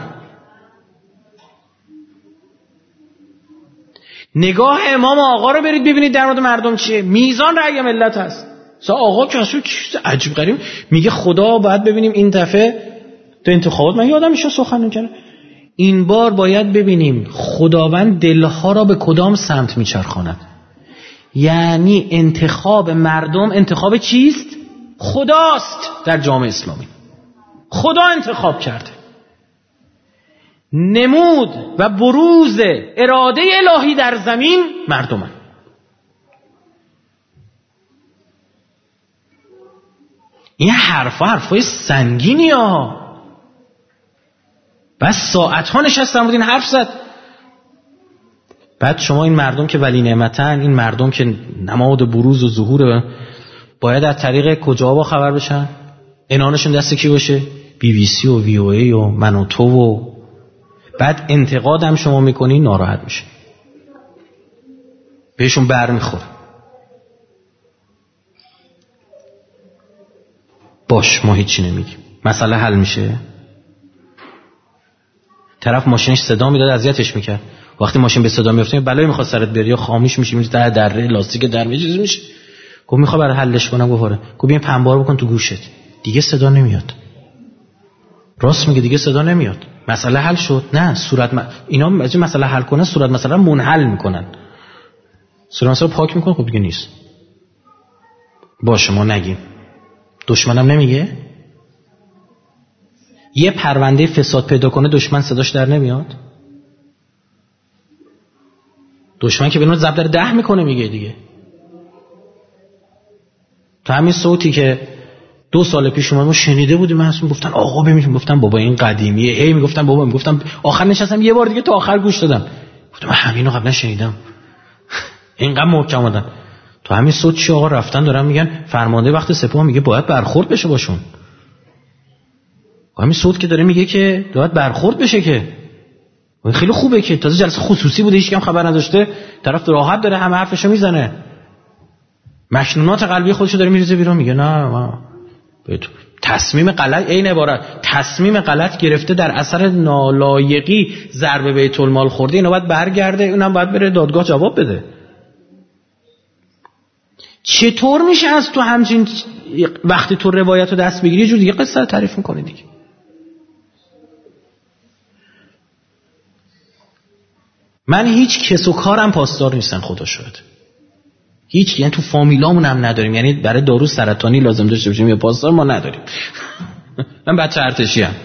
نگاه امام آقا رو برید ببینید در مورد مردم چیه. میزان رأی ملت هست. سا آقا کسو چیز عجیب غریب میگه خدا باید ببینیم این دفعه تو انتخابات من یادم میشه سخن میکنه. این بار باید ببینیم خداوند دلها را به کدام سمت میچرخاند. یعنی انتخاب مردم انتخاب چیست؟ خداست. در جامعه اسلامی خدا انتخاب کرده. نمود و بروز اراده الهی در زمین مردمن. این حرفا حرفای سنگینی ها. بس ساعت ها نشستم بود این حرف زد. بعد شما این مردم که ولی نعمتن، این مردم که نماد بروز و ظهور، باید از طریق کجا با خبر بشن؟ عنوانشون دست کی باشه؟ بی بی سی و وی او ای و من و تو. و بعد انتقاد هم شما میکنی ناراحت میشه، بهشون بر میخوره. باش ما هیچی نمیگیم، مسئله حل میشه. طرف ماشینش صدا میداد اذیتش میکرد، وقتی ماشین به صدا میفته بلایی میخواد سرت بری یا خاموش میشه، میره در دره لاستیک در یه چیزی میشه. گفت میخوای برای حلش کنم؟ گفت آره. گفت بیا پنبه رو بکن تو گوشت. دیگه صدا نمیاد. راست میگه، دیگه صدا نمیاد. مسئله حل شد؟ نه، صورت م... اینا از این مسئله حل کنن صورت مثلا منحل میکنن، صورت مثلا پاک میکنن. خب دیگه نیست. باشه ما نگیم، دشمنم نمیگه. یه پرونده فساد پیدا کنه دشمن صداش در نمیاد؟ دشمن که به نوع ضرب در ده میکنه میگه دیگه. تو همین صوتی که دو سال پیش اومد ما شنیده بودیم، من اصلا گفتن آقا ببین، گفتم بابا این قدیمیه، هی میگفتم بابا، میگفتم آخر نشستم یه بار دیگه تا آخر گوش دادم، گفتم من همینو قبلا شنیدم. اینقدر محکم اومدن تو همین صوت چی آقا رفتن دارن میگن فرمانده وقت سپاه میگه باید برخورد بشه باشون. همین صوت که داره میگه که باید برخورد بشه، که خیلی خوبه که تازه جلسه خصوصی بوده هیچ کم خبر نداشته، طرف راحت داره همه حرفشو میزنه، مشنونات قلبی خودشو داره میریزه بیرون، میگه نه ما تصمیم غلط، این عبارت تصمیم غلط گرفته در اثر نالایقی ضربه بیت المال خورده، اینا باید برگرده، اونم باید بره دادگاه جواب بده. چطور میشه از تو همچین وقتی تو روایت رو دست بگیری یه جور دیگه قصه رو تعریف میکنی دیگه؟ من هیچ کس و کارم پاسدار نیستن خدا شاهد، هیچ، یعنی تو فامیلامون هم نداریم، یعنی برای دارو سرطانی لازم داشته باشیم یا پاسدار ما نداریم. من بچه ارتشی ام.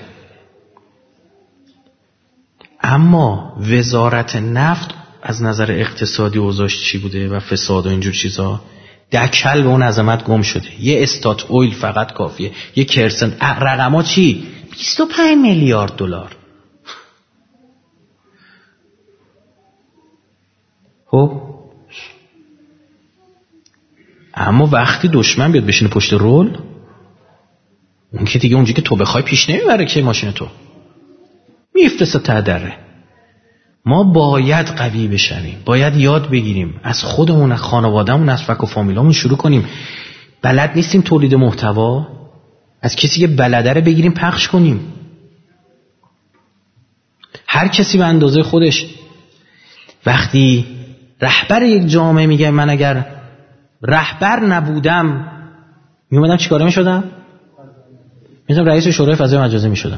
اما وزارت نفت از نظر اقتصادی اوضاعش چی بوده و فساد و اینجور چیزا، دکل به اون عظمت گم شده. یه استات اویل فقط کافیه، یه کرسن، رقما چی؟ بیست و پنج میلیارد دلار. خب اما وقتی دشمن بیاد بشینه پشت رول، اون که دیگه اونجا که تو بخوای پیش نمیبره که ماشین تو میفرسته ته دره. ما باید قوی بشویم، باید یاد بگیریم از خودمون، از خانوادهمون، از فک و فامیلامون شروع کنیم. بلد نیستیم تولید محتوا، از کسی که بلده رو بگیریم پخش کنیم. هر کسی به اندازه خودش. وقتی رهبر یک جامعه میگه من اگر رهبر نبودم میومدم چیکاره میشدم؟ میشدم رئیس شورای فضای مجازی میشدم.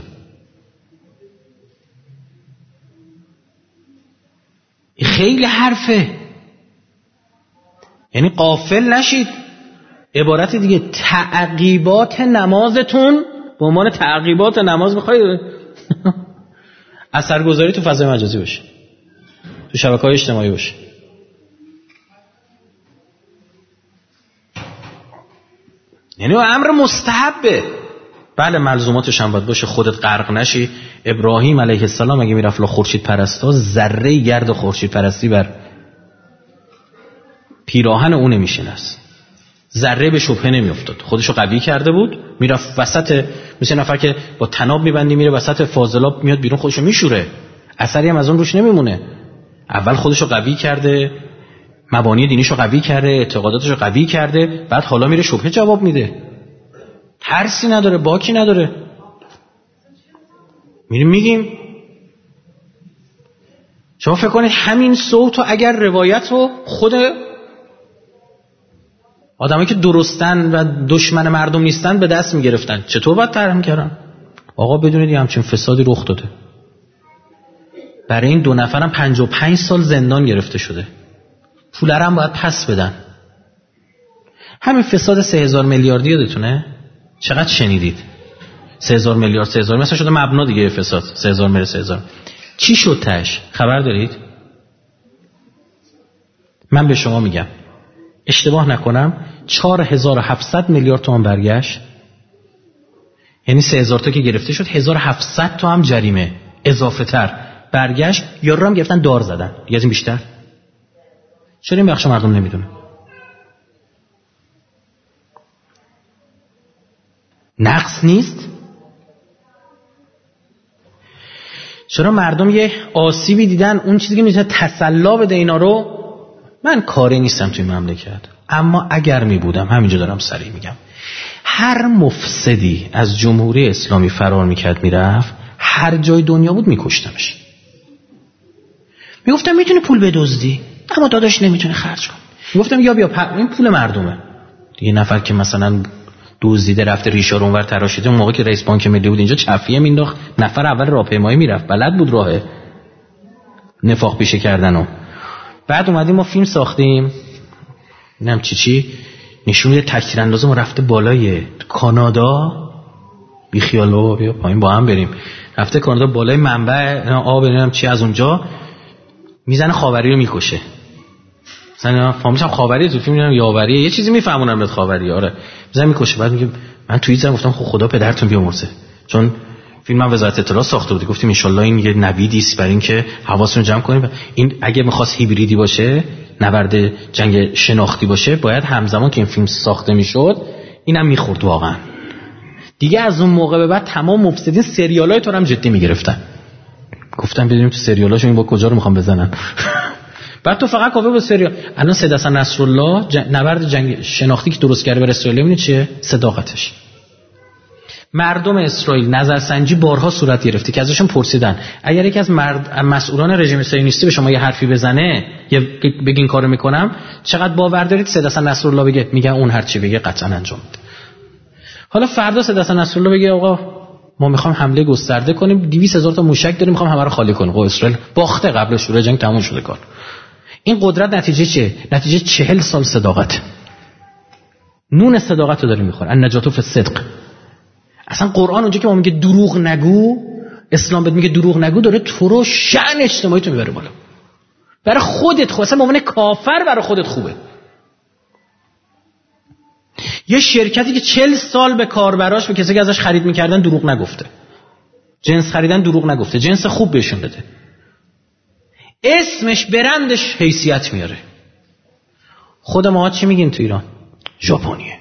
خیلی حرفه، یعنی غافل نشید. عبارت دیگه، تعقیبات نمازتون به عنوان تعقیبات نماز میخواید اثرگذاری تو فضای مجازی باشه، تو شبکه‌های اجتماعی باشه. یعنی امر مستحبه. بله ملزوماتش هم باید باشه، خودت غرق نشی. ابراهیم علیه السلام اگه میرفت لا خورشید پرستا، ذره گرد خورشید پرستی بر پیراهن اون نمیشینست، ذره به شبهه نمیافتاد. خودشو قوی کرده بود، میرفت وسط، مثل نفر که با تناب میبندی میره وسط فاضلاب میاد بیرون خودشو میشوره، اثری هم از اون روش نمیمونه. اول خودشو قوی کرده، مبانی دینیشو قوی کرده، اعتقاداتشو قوی کرده، بعد حالا میره شبهه جواب میده. ترسی نداره، باکی نداره. میریم میگیم. شما فکر کنید همین صوتو اگر روایت رو خود آدمایی که درستن و دشمن مردم نیستن به دست میگرفتن، چطور باید طرح میکردن؟ آقا بدونید یه همچین فسادی رخ داده، برای این دو نفرم پنجاه و پنج سال زندان گرفته شده، پولر هم باید پس بدن. همین فساد سه هزار میلیاردی یادتونه؟ چقدر شنیدید؟ سه هزار میلیارد سه هزار مثلا شده مبنا دیگه فساد. سه هزار میلیارد سه هزار چی شد تاش؟ خبر دارید؟ من به شما میگم اشتباه نکنم چهار هزار و هفتصد میلیارد تومان برگشت. یعنی سه هزار تا که گرفته شد، هزار و هفتصد تا هم جریمه اضافه تر برگشت. یارو هم گرفتن دار زدن. دیگه از این بیشتر چرا این بخش مردم نمیدونه؟ نقص نیست؟ چرا مردم یه آسیبی دیدن، اون چیزی که میتونه تسلا بده اینا رو؟ من کاری نیستم توی مملکت، اما اگر می بودم، همینجا دارم صریح میگم، هر مفسدی از جمهوری اسلامی فرار میکرد میرفت، هر جای دنیا بود میکشتمش. میگفتم میتونی پول بدزدی اما داداش نمیتونه خرج کن. میگفتم یا بیا این پول مردمه، یه نفر که مثلا دزدیده رفته ریشا رو اونور تراشیده، اون موقع که رئیس بانک ملی بود اینجا چفیه مینداخت، نفر اول راهپیمایی میرفت، بلد بود راه نفاق پیشه کردنو. بعد اومدیم ما فیلم ساختیم، نمیدونم چی چی نشون یه تکتیرانداز ما رفته بالای کانادا، بی خیال بابا بیا پایین با هم بریم، رفته کانادا بالای منبع آب نمیدونم چی، از اونجا میزنه خاوری رو میکشه. مثلا فهمیدم هم خاوری تو فیلم میگم یاوریه، یه چیزی میفهمونم بهت خاوری، آره میزنه میکشه. بعد میگه من توییت زدم گفتم خب خدا پدرتون بیامرزه، چون فیلم من وزارت اطلاعات ساخته بود، گفتیم ان شاءالله این یه نویدی است برای اینکه حواستون جمع کنیم. این اگه می‌خواست هیبریدی باشه، نبرد جنگ شناختی باشه، باید همزمان که این فیلم ساخته میشد اینم میخورد واقعا. دیگه از اون موقع به بعد تمام مفسدین سریالای تو رو هم جدی میگرفتن. گفتم ببینیم تو سریالاشون با کجا رو میخوام بزنن. بعد تو فقط کافه با سریال. الان سید حسن نصرالله جن... نبرد جنگ شناختی که درست کرده بر اسرائیل، ببینید چیه صداقتش. مردم اسرائیل نظرسنجی بارها صورت گرفته که ازشون پرسیدن اگر یکی از مرد... مسئولان رژیم صهیونیستی به شما یه حرفی بزنه یا بگین کارو میکنم، چقدر باور دارید سید حسن نصرالله بگه؟ میگن اون هر چی بگه قطعا انجام میده. حالا فردا سید حسن نصرالله بگه آقا ما میخوام حمله گسترده کنیم، دویست هزار تا موشک داریم میخوام همه رو خالی کنیم، خب اسرائیل باخته، قبل شروع جنگ تموم شده کار. این قدرت نتیجه چیه؟ نتیجه چهل سال صداقت. نون صداقت رو داریم میخوره. النجات فی الصدق. اصلا قرآن اونجا که ما میگه دروغ نگو، اسلام بهت میگه دروغ نگو، داره تو رو شأن اجتماعی تو میبره بالا. برای خودت خوبه، اصلا مؤمن کافر برای خودت خوبه. یه شرکتی که چهل سال به کاربراش، به کسی که ازش خرید میکردن دروغ نگفته، جنس خریدن دروغ نگفته، جنس خوب بهشون بده، اسمش برندش حیثیت میاره. خود ما چی میگیم تو ایران؟ ژاپنیه،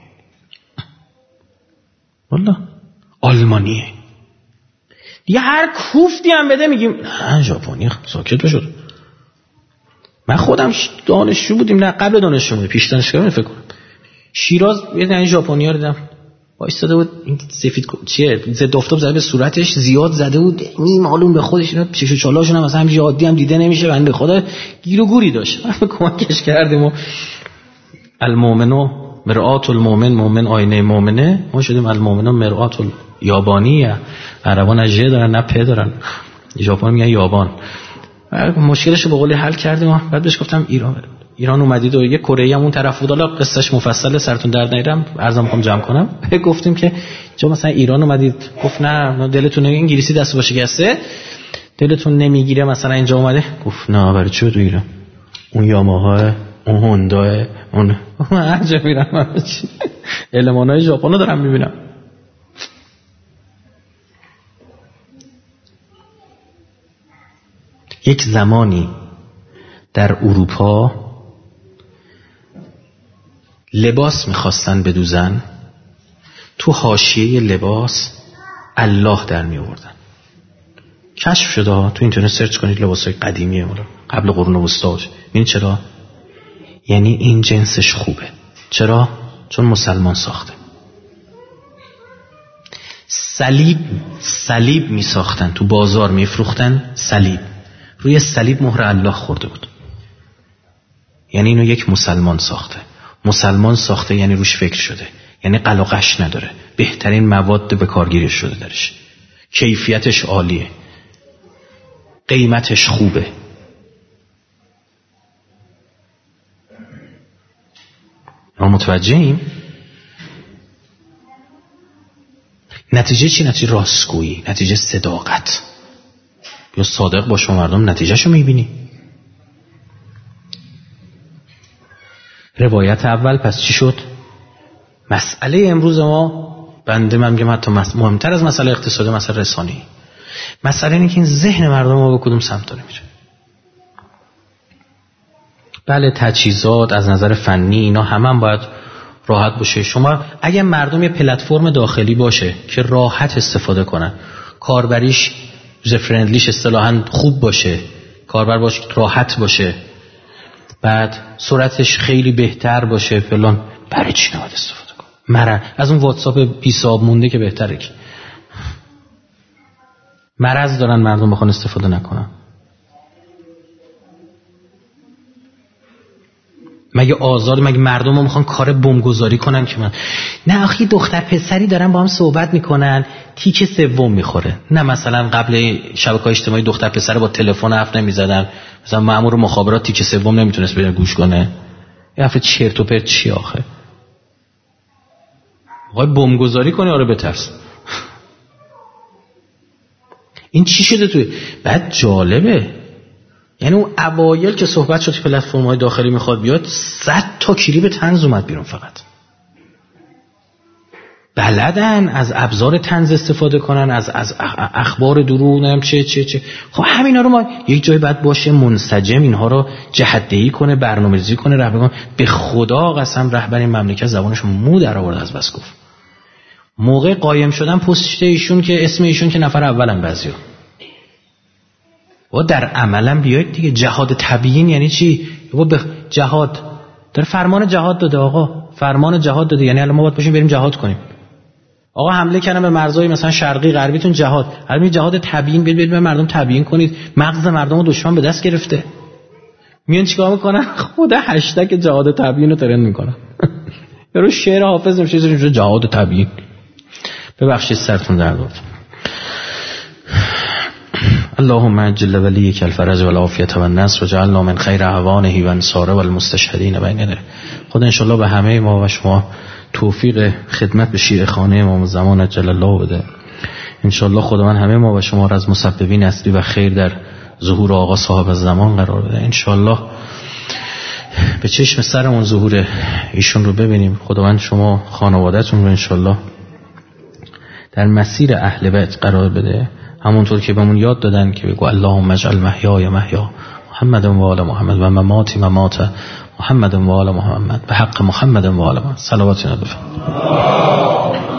والله آلمانیه. دیگه هر کوفتی هم بده میگیم نه ژاپنی، ساکت بشو. من خودم دانشجو بودیم، نه قبل دانشجو بودیم، پیش دانشگاه فکر کنم، شیراز یه دونه ژاپنی‌ها رو دیدم وایساده بود، این سفید چیه ضد آفتاب زده به صورتش، زیاد زده بود، نی معلوم به خودش، اینا چش و چالاشون هم مثلا همین عادی هم دیده نمیشه، بنده خدا گیر و گوری داشت. ما کمکش کردیم و المؤمن مرآت المؤمن، مؤمن آینه مؤمنه، ما شدیم المؤمن مرآت الیابانیه. عربا نه ژ دارن نه پ دارن، ژاپن میگن یابان. مشکلش رو به قولی حل کردیم. بعد بهش گفتم ایران ایران اومدید و یه کره ای هم اون طرف بود، حالا قصهش مفصله سرتون درد نیارم، عرضم میخوام جمع کنم. گفتیم که چون مثلا ایران اومدید، گفت نه دلتون انگلیسی دست باشه گسته، دلتون نمیگیره مثلا اینجا اومده. گفت نه برای چی تو ایران؟ اون یاماها، اون هوندا، اون هرجا میرم المانای ژاپن رو دارم میبینم. یک زمانی در اروپا لباس میخواستن بدوزن، تو حاشیه لباس الله در می آوردن. کشف شده، تو اینترنت سرچ کنید لباسای قدیمیه مالا قبل قرون وسطا. ببینید چرا؟ یعنی این جنسش خوبه. چرا؟ چون مسلمان ساخته. صلیب صلیب می ساختن، تو بازار می فروختن صلیب، روی صلیب مهر الله خورده بود. یعنی اینو یک مسلمان ساخته. مسلمان ساخته یعنی روش فکر شده، یعنی قلقش نداره، بهترین مواد به کارگیری شده درش، کیفیتش عالیه، قیمتش خوبه. ما متوجهیم؟ نتیجه چی؟ نتیجه راستگویی، نتیجه صداقت. یا صادق باش با مردم، نتیجهشو میبینی. روایت اول پس چی شد؟ مسئله امروز ما، بنده من میگم حتی مهمتر از مسئله اقتصادی، مسئله رسانی. مسئله اینه که این ذهن مردم ما به کدوم سمت داره میره. بله تجهیزات از نظر فنی اینا همه هم باید راحت باشه. شما اگه مردم یه پلتفرم داخلی باشه که راحت استفاده کنن، کاربریش یوزر فرندلیش اصطلاحاً خوب باشه، کاربر باش راحت باشه، بعد سرعتش خیلی بهتر باشه فلان، برای چی نباید استفاده کنم؟ مرض از اون واتساپ بی صاحب مونده که بهتره، که مرض دارن مردم بخوان استفاده نکنن. مگه آزاد؟ مگه مردم رو میخوان کار بمبگذاری کنن که من نه آخی دختر پسری دارن با هم صحبت میکنن تیک سوم میخوره. نه مثلا قبل شبکه‌های اجتماعی دختر پسر با تلفن حرف نمیزدن، مثلا مأمور مخابرات تیک سوم نمیتونست بره گوش کنه. این حرف چرت و پرت چی آخه؟ وای بمبگذاری کنه آره بترس. این چی شده توی؟ بعد جالبه یعنی اون اوایل که صحبت شد که پلتفرم‌های داخلی میخواد بیاد صد تا کلیپ طنز اومد بیرون. فقط بلدن از ابزار طنز استفاده کنن، از از اخبار دروغ نمیدونم چه چه چه. خب همینا رو ما یک جای بعد باشه منسجم اینها رو جهت‌دهی کنه، برنامه‌ریزی کنه، رهبری. به خدا قسم رهبر این مملکت زبانش مو در آورد از بس گفت. موقع قایم شدن پست ایشون که اسم ایشون که نفر اولن بعضیا. و در عملا بیاید دیگه. جهاد تبیین یعنی چی؟ و به جهاد داره فرمان جهاد داده. آقا فرمان جهاد داده یعنی الان ما باید باشیم بریم جهاد کنیم. آقا حمله کردن به مرزهای مثلا شرقی غربیتون جهاد. الان جهاد تبیین برید برید به مردم تبیین کنید. مغز مردم رو دشمن به دست گرفته. میان چیکار میکنن؟ خود هشتگ جهاد تبیین رو ترند میکنن. یارو شعر حافظ نمیشه اینجوری جهاد تبیین. ببخشید سرتون درد آورد. اللهم عجل ولیک الفرج والعافیة والنصر وجعلنا من خیر اعوانه و انصاره والمستشهدین بین یدیه. خدا ان شاء الله به همه ما و شما توفیق خدمت به شیعه خانه امام زمان عجل الله بده. ان شاء الله خداوند همه ما و شما را از مسببین اصلی و خیر در ظهور آقا صاحب الزمان قرار بده. ان شاء الله به چشم سرمون ظهور ایشون رو ببینیم. خداوند شما خانواده‌تون رو ان شاء الله در مسیر اهل بیت قرار بده، همونطور که بهمون یاد دادن که بگو اللهم اجعل محیای محیا محمد و آل محمد و مماتی ممات محمد و آل محمد به حق محمد و آل محمد. صلوات نبی.